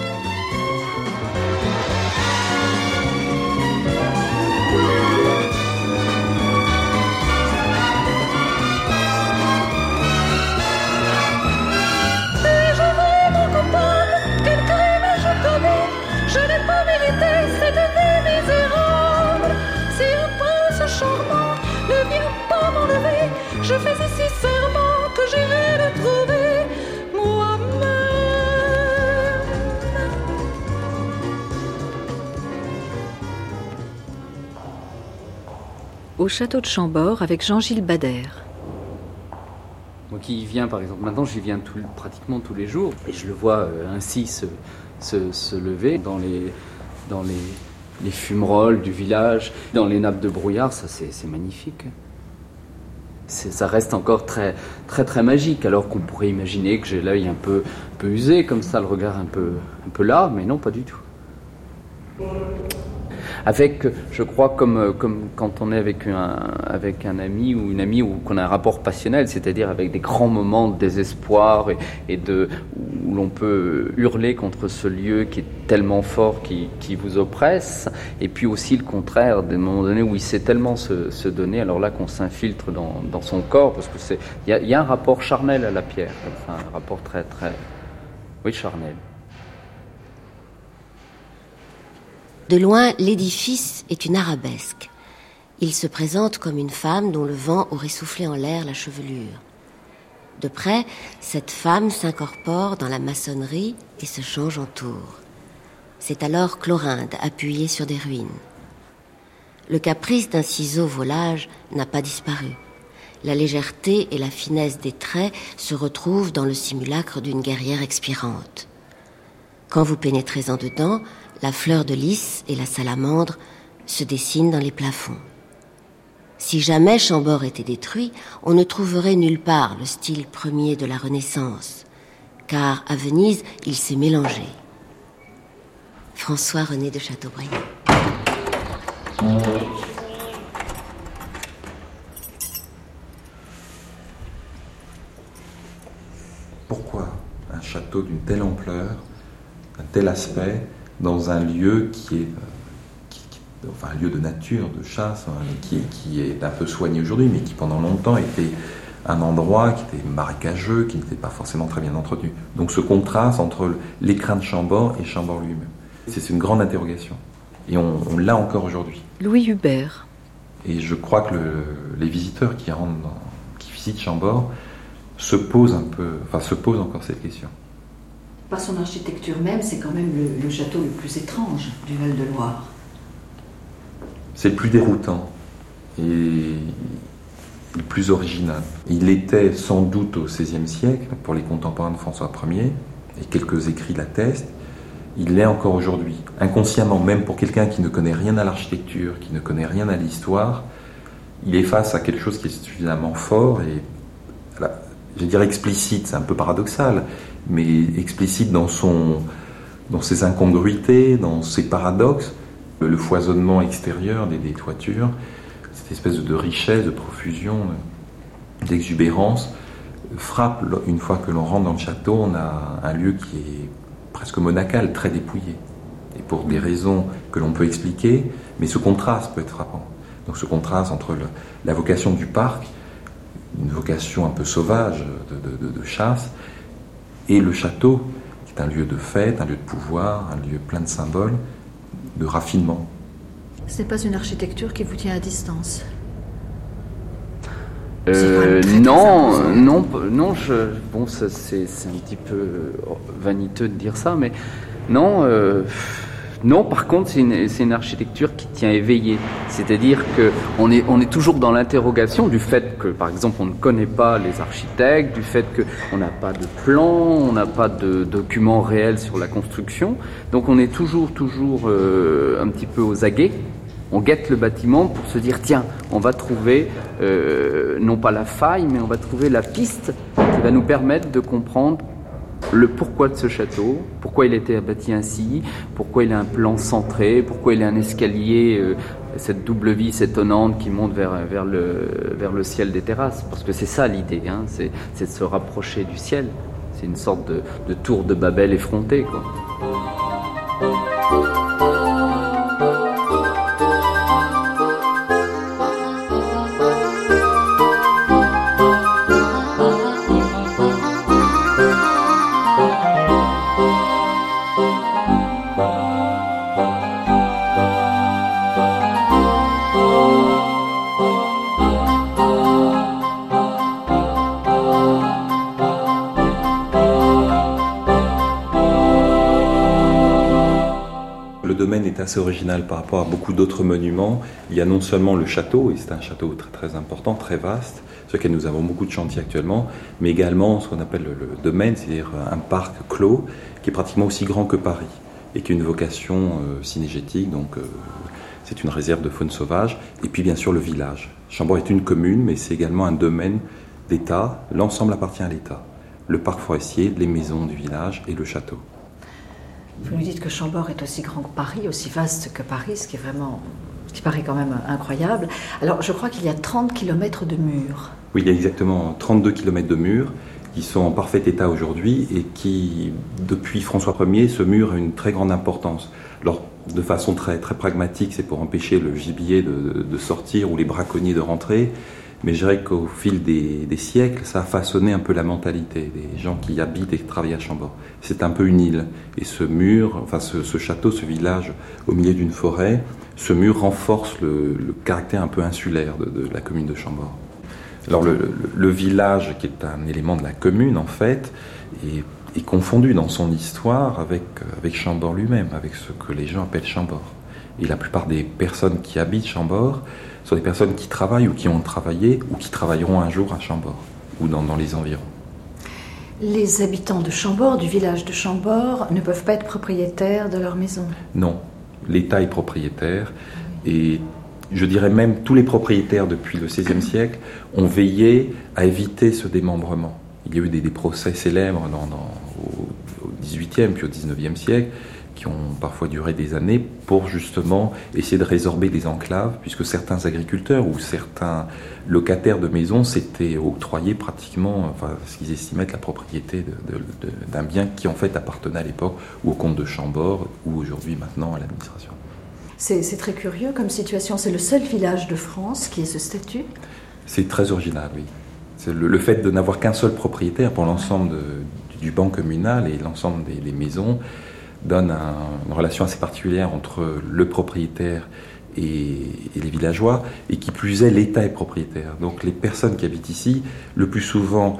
Je fais ici serment que j'irai le trouver. au château de Chambord avec Jean-Gilles Bader. Moi qui y viens, par exemple, maintenant j'y viens pratiquement tous les jours, et je le vois ainsi se lever dans les fumerolles du village, dans les nappes de brouillard, ça c'est magnifique. Ça reste encore très, très, très magique, alors qu'on pourrait imaginer que j'ai l'œil un peu usé, comme ça, le regard un peu là, mais non, pas du tout. Avec, je crois, comme quand on est avec un ami ou une amie, ou qu'on a un rapport passionnel, c'est-à-dire avec des grands moments de désespoir où l'on peut hurler contre ce lieu qui est tellement fort, qui vous oppresse, et puis aussi le contraire, des moments donnés où il sait tellement se donner, alors là qu'on s'infiltre dans son corps, parce que il y a un rapport charnel à la pierre, enfin, un rapport très, très, oui, charnel. De loin, l'édifice est une arabesque. Il se présente comme une femme dont le vent aurait soufflé en l'air la chevelure. De près, cette femme s'incorpore dans la maçonnerie et se change en tour. C'est alors Chlorinde, appuyée sur des ruines. Le caprice d'un ciseau volage n'a pas disparu. La légèreté et la finesse des traits se retrouvent dans le simulacre d'une guerrière expirante. Quand vous pénétrez en dedans, la fleur de lys et la salamandre se dessinent dans les plafonds. Si jamais Chambord était détruit, on ne trouverait nulle part le style premier de la Renaissance, car à Venise, il s'est mélangé. François-René de Chateaubriand. Pourquoi un château d'une telle ampleur, un tel aspect, dans un lieu qui est enfin un lieu de nature, de chasse, qui est un peu soigné aujourd'hui, mais qui pendant longtemps était un endroit qui était marécageux, qui n'était pas forcément très bien entretenu. Donc ce contraste entre l'écrin de Chambord et Chambord lui-même, c'est une grande interrogation. Et on l'a encore aujourd'hui. Louis Hubert. Et je crois que les visiteurs qui visitent Chambord se posent encore cette question. Par son architecture même, c'est quand même le château le plus étrange du Val-de-Loire. C'est le plus déroutant et le plus original. Il était sans doute au XVIe siècle, pour les contemporains de François Ier, et quelques écrits l'attestent. Il l'est encore aujourd'hui. Inconsciemment, même pour quelqu'un qui ne connaît rien à l'architecture, qui ne connaît rien à l'histoire, il est face à quelque chose qui est suffisamment fort et, je dirais explicite, c'est un peu paradoxal, mais explicite dans ses incongruités, dans ses paradoxes, le foisonnement extérieur des toitures, cette espèce de richesse, de profusion, d'exubérance, frappe une fois que l'on rentre dans le château. On a un lieu qui est presque monacal, très dépouillé, et pour des raisons que l'on peut expliquer, mais ce contraste peut être frappant. Donc ce contraste entre la vocation du parc, une vocation un peu sauvage de chasse, et le château, qui est un lieu de fête, un lieu de pouvoir, un lieu plein de symboles, de raffinement. Ce n'est pas une architecture qui vous tient à distance. Non, c'est un petit peu vaniteux de dire ça, mais non. Non, par contre, c'est une architecture qui tient éveillée. C'est-à-dire qu'on est toujours dans l'interrogation du fait que, par exemple, on ne connaît pas les architectes, du fait qu'on n'a pas de plan, on n'a pas de documents réels sur la construction. Donc on est toujours un petit peu aux aguets. On guette le bâtiment pour se dire, tiens, on va trouver, non pas la faille, mais on va trouver la piste qui va nous permettre de comprendre le pourquoi de ce château, pourquoi il a été bâti ainsi, pourquoi il a un plan centré, pourquoi il a un escalier, cette double vis étonnante qui monte vers le ciel des terrasses. Parce que c'est ça l'idée, hein, c'est de se rapprocher du ciel. C'est une sorte de tour de Babel effrontée, quoi. assez original par rapport à beaucoup d'autres monuments. Il y a non seulement le château, et c'est un château très, très important, très vaste, sur lequel nous avons beaucoup de chantiers actuellement, mais également ce qu'on appelle le domaine, c'est-à-dire un parc clos qui est pratiquement aussi grand que Paris et qui a une vocation cynégétique, donc c'est une réserve de faune sauvage. Et puis bien sûr le village. Chambord est une commune, mais c'est également un domaine d'État. L'ensemble appartient à l'État. Le parc forestier, les maisons du village et le château. Vous nous dites que Chambord est aussi grand que Paris, aussi vaste que Paris, ce qui paraît quand même incroyable. Alors, je crois qu'il y a 30 km de murs. Oui, il y a exactement 32 km de murs qui sont en parfait état aujourd'hui et qui, depuis François Ier, ce mur a une très grande importance. Alors, de façon très, très pragmatique, c'est pour empêcher le gibier de sortir ou les braconniers de rentrer. Mais je dirais qu'au fil des siècles, ça a façonné un peu la mentalité des gens qui habitent et qui travaillent à Chambord. C'est un peu une île. Et ce mur, enfin ce château, ce village au milieu d'une forêt, ce mur renforce le caractère un peu insulaire de la commune de Chambord. Alors le village, qui est un élément de la commune en fait, est confondu dans son histoire avec Chambord lui-même, avec ce que les gens appellent Chambord. Et la plupart des personnes qui habitent Chambord sont des personnes qui travaillent ou qui ont travaillé ou qui travailleront un jour à Chambord ou dans les environs. Les habitants de Chambord, du village de Chambord, ne peuvent pas être propriétaires de leur maison? Non, l'État est propriétaire et je dirais même tous les propriétaires depuis le XVIe siècle ont veillé à éviter ce démembrement. Il y a eu des procès célèbres au XVIIIe puis au XIXe siècle qui ont parfois duré des années pour justement essayer de résorber des enclaves, puisque certains agriculteurs ou certains locataires de maisons s'étaient octroyés pratiquement, ce qu'ils estimaient être la propriété d'un bien qui en fait appartenait à l'époque ou au comte de Chambord ou aujourd'hui maintenant à l'administration. C'est très curieux comme situation. C'est le seul village de France qui ait ce statut? C'est très original, oui. C'est le fait de n'avoir qu'un seul propriétaire pour l'ensemble du ban communal et l'ensemble des maisons donne une relation assez particulière entre le propriétaire et les villageois, et qui plus est, l'État est propriétaire. Donc les personnes qui habitent ici, le plus souvent,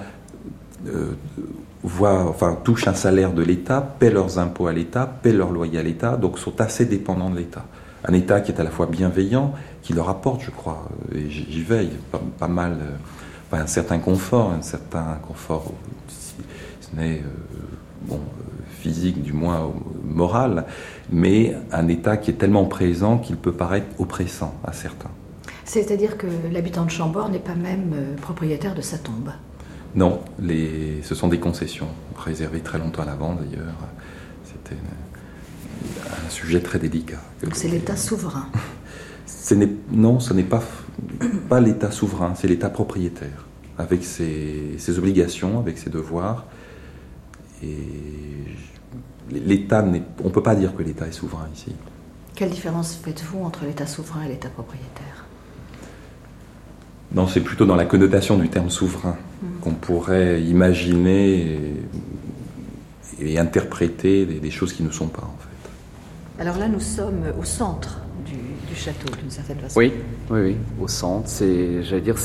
touchent un salaire de l'État, paient leurs impôts à l'État, paient leur loyer à l'État, donc sont assez dépendants de l'État. Un État qui est à la fois bienveillant, qui leur apporte, je crois, et j'y veille, pas mal, un certain confort, si ce n'est physique, du moins moral, mais un État qui est tellement présent qu'il peut paraître oppressant à certains. C'est-à-dire que l'habitant de Chambord n'est pas même propriétaire de sa tombe? Non, ce sont des concessions, réservées très longtemps à l'avant d'ailleurs. C'était un sujet très délicat. Donc c'est l'État souverain? Non, ce n'est pas l'État souverain, c'est l'État propriétaire, avec ses obligations, avec ses devoirs. Et l'État on ne peut pas dire que l'État est souverain ici. Quelle différence faites-vous entre l'État souverain et l'État propriétaire? Non, c'est plutôt dans la connotation du terme souverain qu'on pourrait imaginer et interpréter des choses qui ne sont pas, en fait. Alors là, nous sommes au centre du château, d'une certaine façon. Oui, au centre. C'est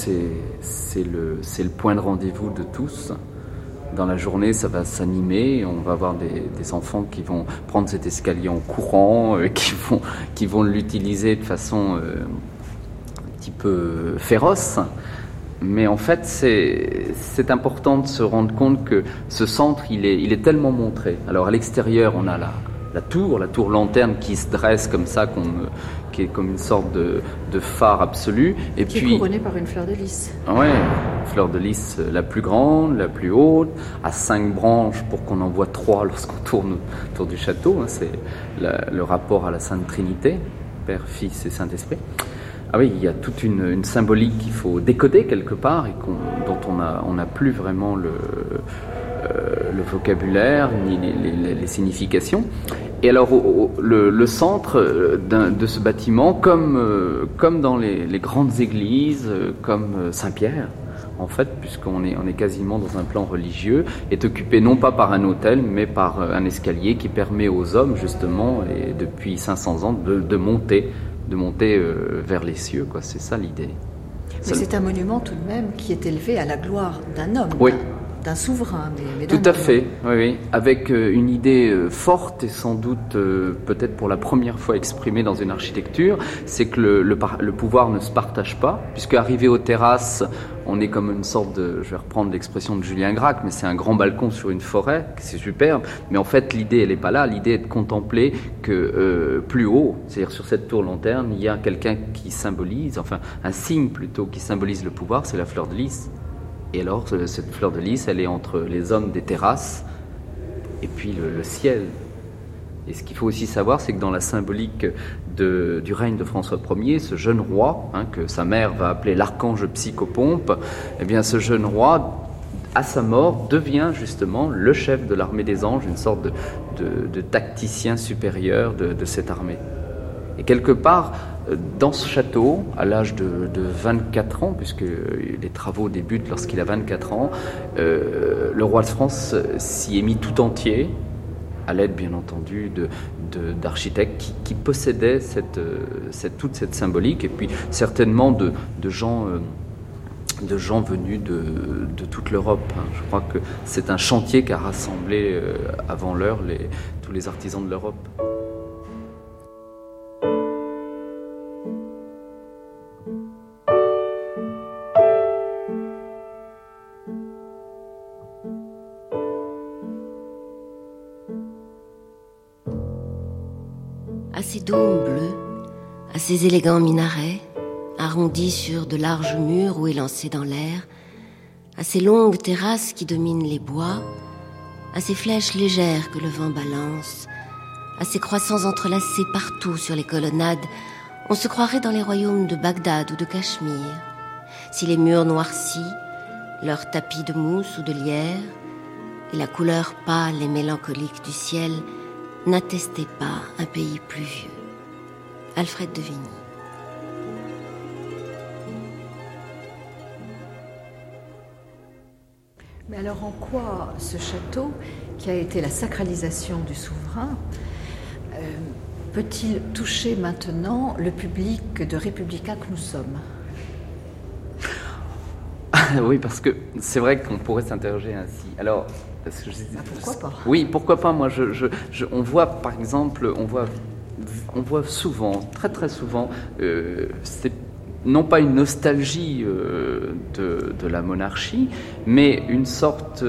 le point de rendez-vous de tous. Dans la journée, ça va s'animer. On va avoir des enfants qui vont prendre cet escalier en courant, qui vont l'utiliser de façon un petit peu féroce. Mais en fait, c'est important de se rendre compte que ce centre, il est tellement montré. Alors à l'extérieur, on a la tour lanterne qui se dresse comme ça, qui est comme une sorte de phare absolu. Et qui est couronnée par une fleur de lys. Oui, fleur de lys la plus grande, la plus haute, à 5 branches pour qu'on en voit 3 lorsqu'on tourne autour du château. C'est le rapport à la Sainte Trinité, Père, Fils et Saint-Esprit. Ah oui, il y a toute une symbolique qu'il faut décoder quelque part et dont on n'a plus vraiment le vocabulaire ni les significations. Et alors le centre de ce bâtiment, comme dans les grandes églises, comme Saint-Pierre, en fait, puisqu'on est quasiment dans un plan religieux, est occupé non pas par un autel, mais par un escalier qui permet aux hommes, justement, et depuis 500 ans, de monter vers les cieux, quoi. C'est ça l'idée. Mais c'est un monument tout de même qui est élevé à la gloire d'un homme. Oui, d'un souverain. Mais tout à fait, oui. Avec une idée forte et sans doute peut-être pour la première fois exprimée dans une architecture, c'est que le pouvoir ne se partage pas, puisque arrivé aux terrasses, on est comme une sorte de, je vais reprendre l'expression de Julien Gracq, mais c'est un grand balcon sur une forêt, c'est superbe, mais en fait l'idée elle n'est pas là, l'idée est de contempler que plus haut, c'est-à-dire sur cette tour lanterne, il y a quelqu'un qui symbolise, enfin un signe plutôt qui symbolise le pouvoir, c'est la fleur de lys. Et alors cette fleur de lys, elle est entre les hommes des terrasses et puis le ciel. Et ce qu'il faut aussi savoir, c'est que dans la symbolique du règne de François Ier, ce jeune roi, que sa mère va appeler l'archange Psychopompe, eh bien ce jeune roi, à sa mort, devient justement le chef de l'armée des anges, une sorte de tacticien supérieur de cette armée. Et quelque part, dans ce château, à l'âge de 24 ans, puisque les travaux débutent lorsqu'il a 24 ans, le roi de France s'y est mis tout entier, à l'aide bien entendu d'architectes qui possédaient toute cette symbolique, et puis certainement de gens venus de toute l'Europe. Je crois que c'est un chantier qui a rassemblé avant l'heure tous les artisans de l'Europe. À ces dômes bleus, à ces élégants minarets, arrondis sur de larges murs ou élancés dans l'air, à ces longues terrasses qui dominent les bois, à ces flèches légères que le vent balance, à ces croissants entrelacés partout sur les colonnades, on se croirait dans les royaumes de Bagdad ou de Cachemire. Si les murs noircis, leurs tapis de mousse ou de lierre, et la couleur pâle et mélancolique du ciel n'attestait pas un pays pluvieux. Alfred de Vigny. Mais alors en quoi ce château, qui a été la sacralisation du souverain, peut-il toucher maintenant le public de républicains que nous sommes ? Oui, parce que c'est vrai qu'on pourrait s'interroger ainsi. Alors, pourquoi pas ? Oui, pourquoi pas. Moi, on voit, par exemple, on voit souvent, très très souvent, c'est non pas une nostalgie de la monarchie, mais une sorte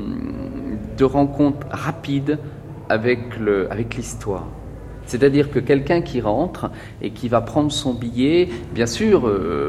de rencontre rapide avec l'histoire. C'est-à-dire que quelqu'un qui rentre et qui va prendre son billet, bien sûr,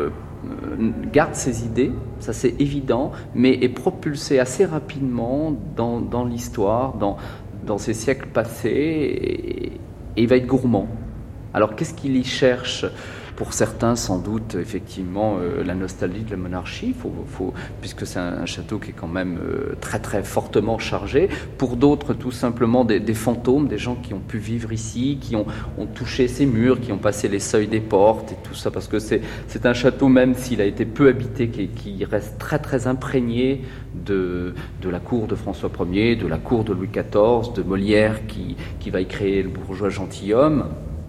garde ses idées, ça c'est évident, mais est propulsé assez rapidement dans l'histoire, dans ces siècles passés, et il va être gourmand. Alors qu'est-ce qu'il y cherche ? Pour certains, sans doute, effectivement, la nostalgie de la monarchie, puisque c'est un château qui est quand même très très fortement chargé. Pour d'autres, tout simplement des fantômes, des gens qui ont pu vivre ici, qui ont touché ces murs, qui ont passé les seuils des portes et tout ça, parce que c'est un château, même s'il a été peu habité, qui reste très très imprégné de la cour de François Ier, de la cour de Louis XIV, de Molière qui va y créer le bourgeois gentilhomme.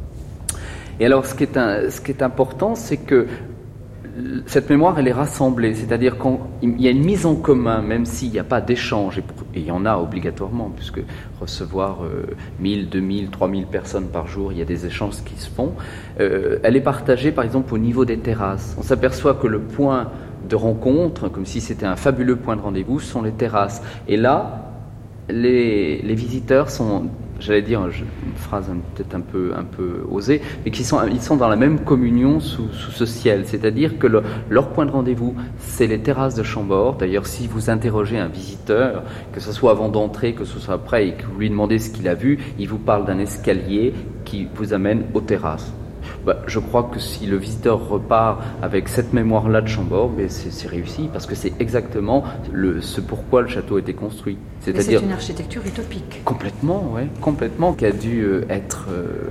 Et alors, ce qui est important, c'est que cette mémoire, elle est rassemblée, c'est-à-dire qu'il y a une mise en commun, même s'il n'y a pas d'échange, et il y en a obligatoirement, puisque recevoir 1000, 2000, 3000 personnes par jour, il y a des échanges qui se font, elle est partagée, par exemple, au niveau des terrasses. On s'aperçoit que le point de rencontre, comme si c'était un fabuleux point de rendez-vous, sont les terrasses. Et là, les visiteurs sont... J'allais dire une phrase peut-être un peu osée, mais ils sont dans la même communion sous ce ciel. C'est-à-dire que leur point de rendez-vous, c'est les terrasses de Chambord. D'ailleurs, si vous interrogez un visiteur, que ce soit avant d'entrer, que ce soit après, et que vous lui demandez ce qu'il a vu, il vous parle d'un escalier qui vous amène aux terrasses. Je crois que si le visiteur repart avec cette mémoire-là de Chambord, c'est réussi, parce que c'est exactement ce pourquoi le château a été construit. C'est-à-dire une architecture utopique. Complètement, oui, complètement, qui a dû être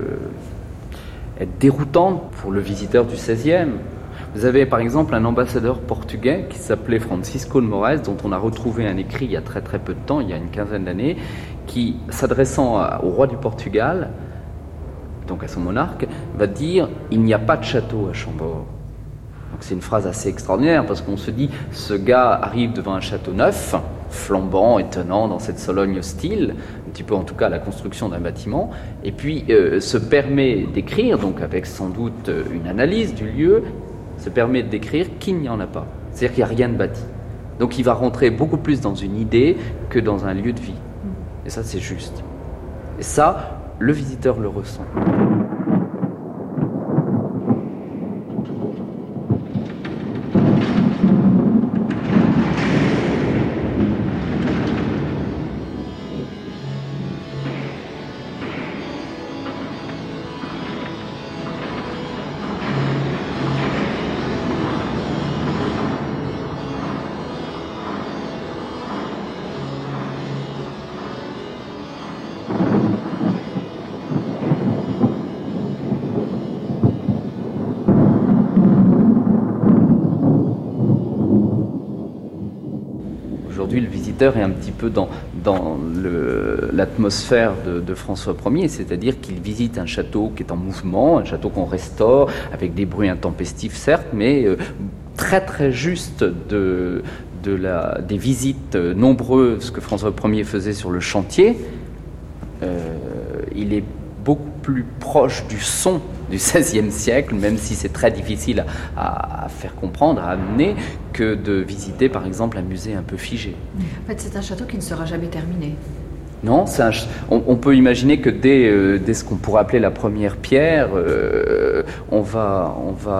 déroutante pour le visiteur du XVIe. Vous avez par exemple un ambassadeur portugais qui s'appelait Francisco de Moraes, dont on a retrouvé un écrit il y a très très peu de temps, il y a une quinzaine d'années, qui, s'adressant au roi du Portugal, donc à son monarque, va dire « il n'y a pas de château à Chambord ». Donc c'est une phrase assez extraordinaire, parce qu'on se dit, ce gars arrive devant un château neuf, flambant, étonnant dans cette Sologne hostile, un petit peu en tout cas la construction d'un bâtiment, et puis se permet d'écrire, donc avec sans doute une analyse du lieu, se permet de décrire qu'il n'y en a pas. C'est-à-dire qu'il n'y a rien de bâti. Donc il va rentrer beaucoup plus dans une idée que dans un lieu de vie. Et ça, c'est juste. Et ça, le visiteur le ressent. Aujourd'hui, le visiteur est un petit peu dans l'atmosphère de François Ier, c'est-à-dire qu'il visite un château qui est en mouvement, un château qu'on restaure, avec des bruits intempestifs certes, mais très très juste des visites nombreuses que François Ier faisait sur le chantier. Il est beaucoup plus proche du son du XVIe siècle, même si c'est très difficile à faire comprendre, à amener, que de visiter par exemple un musée un peu figé. En fait, c'est un château qui ne sera jamais terminé. Non, on peut imaginer que dès ce qu'on pourrait appeler la première pierre, on va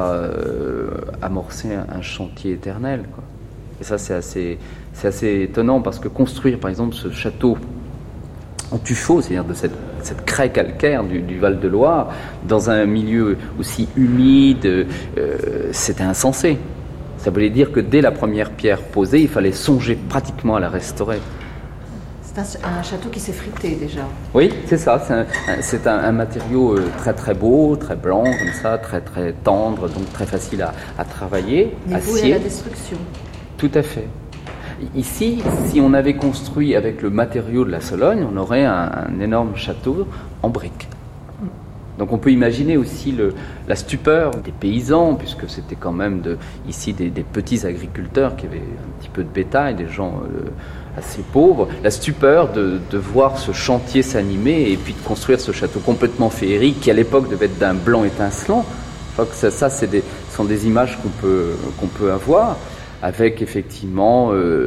amorcer un chantier éternel, quoi. Et ça, c'est assez étonnant, parce que construire par exemple ce château en tuffeau, c'est-à-dire de cette craie calcaire du Val-de-Loire, dans un milieu aussi humide, c'était insensé. Ça voulait dire que dès la première pierre posée, il fallait songer pratiquement à la restaurer. C'est un château qui s'est frité déjà. Oui, c'est ça. C'est un matériau très très beau, très blanc, comme ça, très très tendre, donc très facile à travailler. Mais voué à la destruction. Tout à fait. Ici, si on avait construit avec le matériau de la Sologne, on aurait un énorme château en briques. Donc on peut imaginer aussi la stupeur des paysans, puisque c'était quand même ici des petits agriculteurs qui avaient un petit peu de bétail, des gens assez pauvres. La stupeur de voir ce chantier s'animer et puis de construire ce château complètement féerique qui à l'époque devait être d'un blanc étincelant. Je crois que ça sont des images qu'on peut avoir, avec effectivement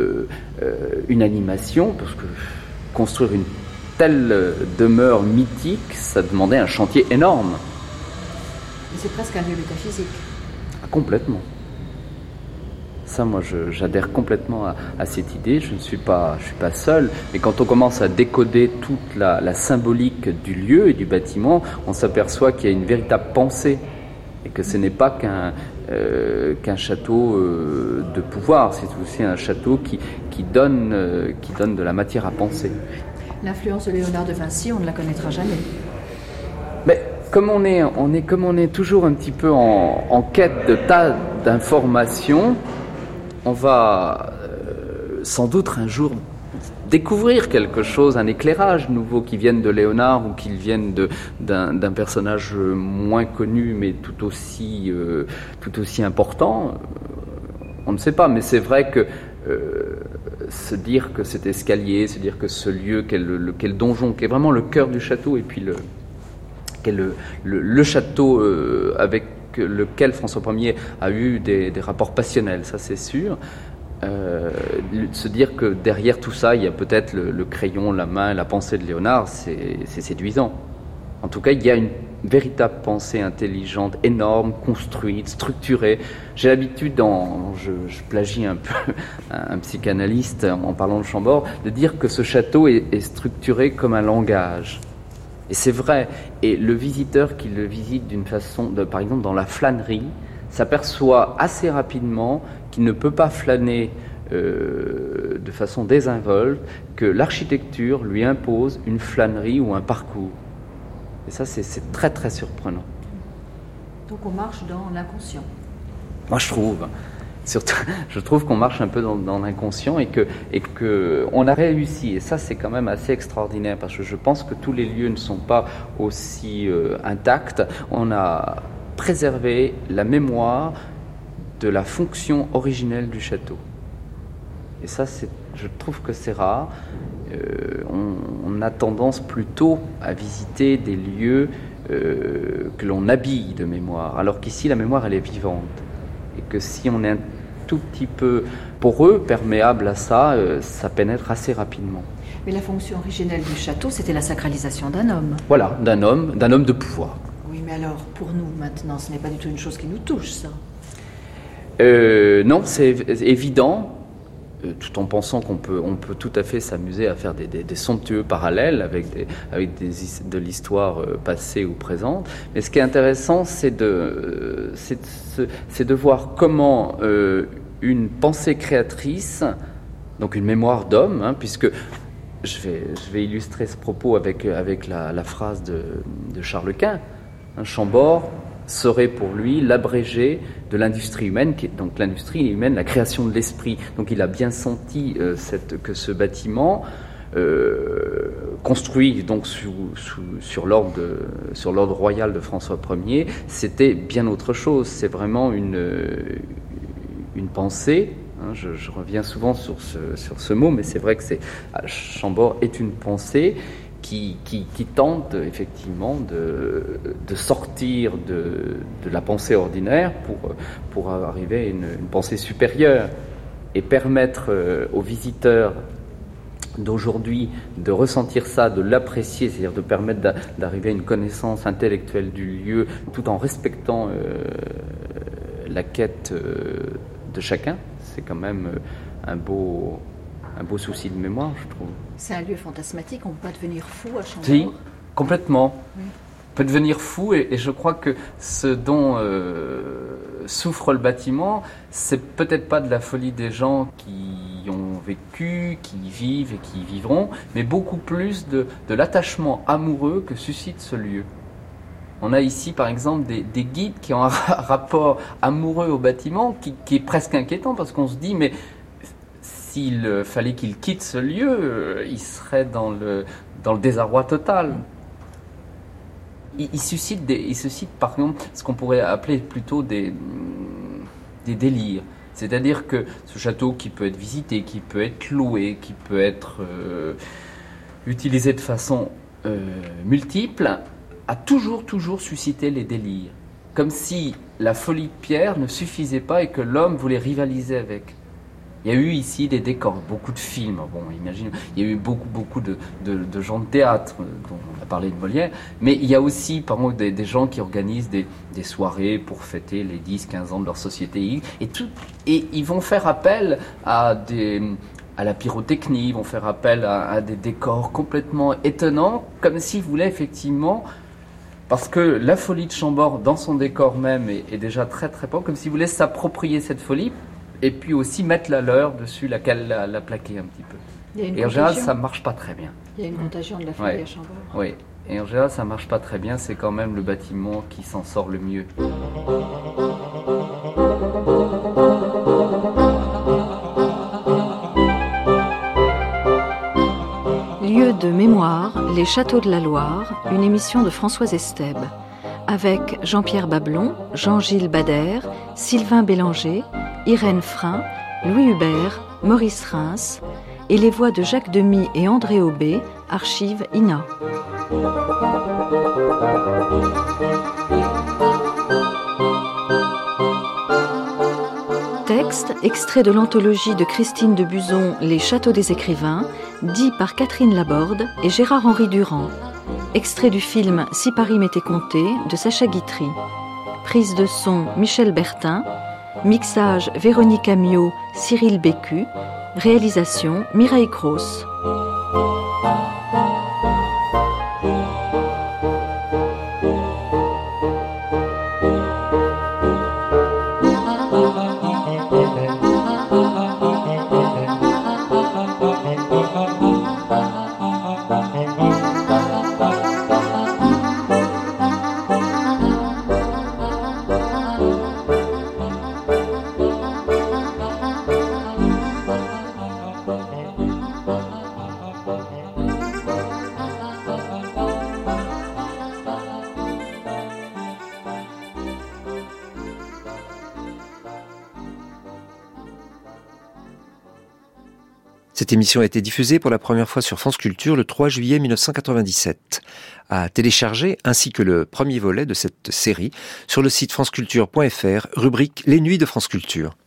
une animation, parce que construire une telle demeure mythique, ça demandait un chantier énorme. Et c'est presque un lieu métaphysique. Ah, complètement. Ça, moi, j'adhère complètement à cette idée. Je suis pas seul. Mais quand on commence à décoder toute la symbolique du lieu et du bâtiment, on s'aperçoit qu'il y a une véritable pensée et que ce n'est pas qu'un château de pouvoir. C'est aussi un château qui donne de la matière à penser. L'influence de Léonard de Vinci, on ne la connaîtra jamais. Mais comme on est toujours un petit peu en quête de tas d'informations, on va sans doute un jour découvrir quelque chose, un éclairage nouveau qui vienne de Léonard ou qui vienne d'un personnage moins connu mais tout aussi important. On ne sait pas, mais c'est vrai que se dire que cet escalier, se dire que ce lieu, quel donjon, qui est vraiment le cœur du château, et puis le château avec lequel François Ier a eu des rapports passionnels, ça c'est sûr. Se dire que derrière tout ça, il y a peut-être le crayon, la main, la pensée de Léonard, c'est séduisant. En tout cas, il y a une véritable pensée intelligente, énorme, construite, structurée. J'ai l'habitude, je plagie un peu un psychanalyste en parlant de Chambord, de dire que ce château est structuré comme un langage. Et c'est vrai. Et le visiteur qui le visite d'une façon, par exemple dans la flânerie, s'aperçoit assez rapidement qu'il ne peut pas flâner de façon désinvolte, que l'architecture lui impose une flânerie ou un parcours. Et ça, c'est très très surprenant. Donc on marche dans l'inconscient. Moi, je trouve qu'on marche un peu dans l'inconscient et que on a réussi. Et ça, c'est quand même assez extraordinaire, parce que je pense que tous les lieux ne sont pas aussi intacts. On a préservé la mémoire de la fonction originelle du château. Et ça, je trouve que c'est rare. On a tendance plutôt à visiter des lieux que l'on habille de mémoire, alors qu'ici, la mémoire, elle est vivante. Et que si on est un tout petit peu poreux, perméable à ça, ça pénètre assez rapidement. Mais la fonction originelle du château, c'était la sacralisation d'un homme. Voilà, d'un homme de pouvoir. Oui, mais alors, pour nous, maintenant, ce n'est pas du tout une chose qui nous touche, ça. Non, c'est évident, tout en pensant qu'on peut tout à fait s'amuser à faire des somptueux parallèles avec de l'histoire passée ou présente. Mais ce qui est intéressant, c'est de voir comment une pensée créatrice, donc une mémoire d'homme, puisque je vais illustrer ce propos avec la phrase de Charles Quint, Chambord serait pour lui l'abrégé de l'industrie humaine, donc l'industrie humaine, la création de l'esprit. Donc il a bien senti que ce bâtiment, construit donc sur l'ordre royal de François Ier, c'était bien autre chose. C'est vraiment une pensée. Je reviens souvent sur ce mot, mais c'est vrai que Chambord est une pensée qui tente effectivement de sortir de la pensée ordinaire pour arriver à une pensée supérieure et permettre aux visiteurs d'aujourd'hui de ressentir ça, de l'apprécier, c'est-à-dire de permettre d'arriver à une connaissance intellectuelle du lieu tout en respectant la quête de chacun. C'est quand même un beau souci de mémoire, je trouve. C'est un lieu fantasmatique, on peut pas devenir fou à Chambord. Si, complètement. Oui. On peut devenir fou et je crois que ce dont souffre le bâtiment, c'est peut-être pas de la folie des gens qui ont vécu, qui y vivent et qui y vivront, mais beaucoup plus de l'attachement amoureux que suscite ce lieu. On a ici, par exemple, des guides qui ont un rapport amoureux au bâtiment qui est presque inquiétant parce qu'on se dit, mais s'il fallait qu'ils quittent ce lieu, ils seraient dans le désarroi total. Il suscite, par exemple, ce qu'on pourrait appeler plutôt des délires. C'est-à-dire que ce château qui peut être visité, qui peut être loué, qui peut être utilisé de façon multiple, a toujours suscité les délires. Comme si la folie de Pierre ne suffisait pas et que l'homme voulait rivaliser avec. Il y a eu ici des décors, beaucoup de films. Bon, imagine, il y a eu beaucoup de gens de théâtre, dont on a parlé de Molière, mais il y a aussi, par exemple, des gens qui organisent des soirées pour fêter les 10-15 ans de leur société. Et ils vont faire appel à la pyrotechnie, ils vont faire appel à des décors complètement étonnants, comme s'ils voulaient effectivement... Parce que la folie de Chambord, dans son décor même, est déjà très très pauvre, comme s'ils voulaient s'approprier cette folie, et puis aussi mettre la leur dessus, laquelle la plaquer un petit peu. Et en général, ça ne marche pas très bien. Il y a une contagion de la folie à Chambord. Oui, et en général, ça ne marche pas très bien, c'est quand même le bâtiment qui s'en sort le mieux. Lieu de mémoire, les châteaux de la Loire, une émission de Françoise Estèbe, avec Jean-Pierre Bablon, Jean-Gilles Bader, Sylvain Bélanger, Irène Frein, Louis Hubert, Maurice Reims, et les voix de Jacques Demy et André Aubé, archives INA. Texte, extrait de l'anthologie de Christine de Buzon, Les Châteaux des écrivains, dit par Catherine Laborde et Gérard-Henri Durand. Extrait du film Si Paris m'était compté de Sacha Guitry. Prise de son Michel Bertin. Mixage Véronique Amiot, Cyril Bécu. Réalisation Mireille Cross. Cette émission a été diffusée pour la première fois sur France Culture le 3 juillet 1997. À télécharger, ainsi que le premier volet de cette série, sur le site franceculture.fr, rubrique Les Nuits de France Culture.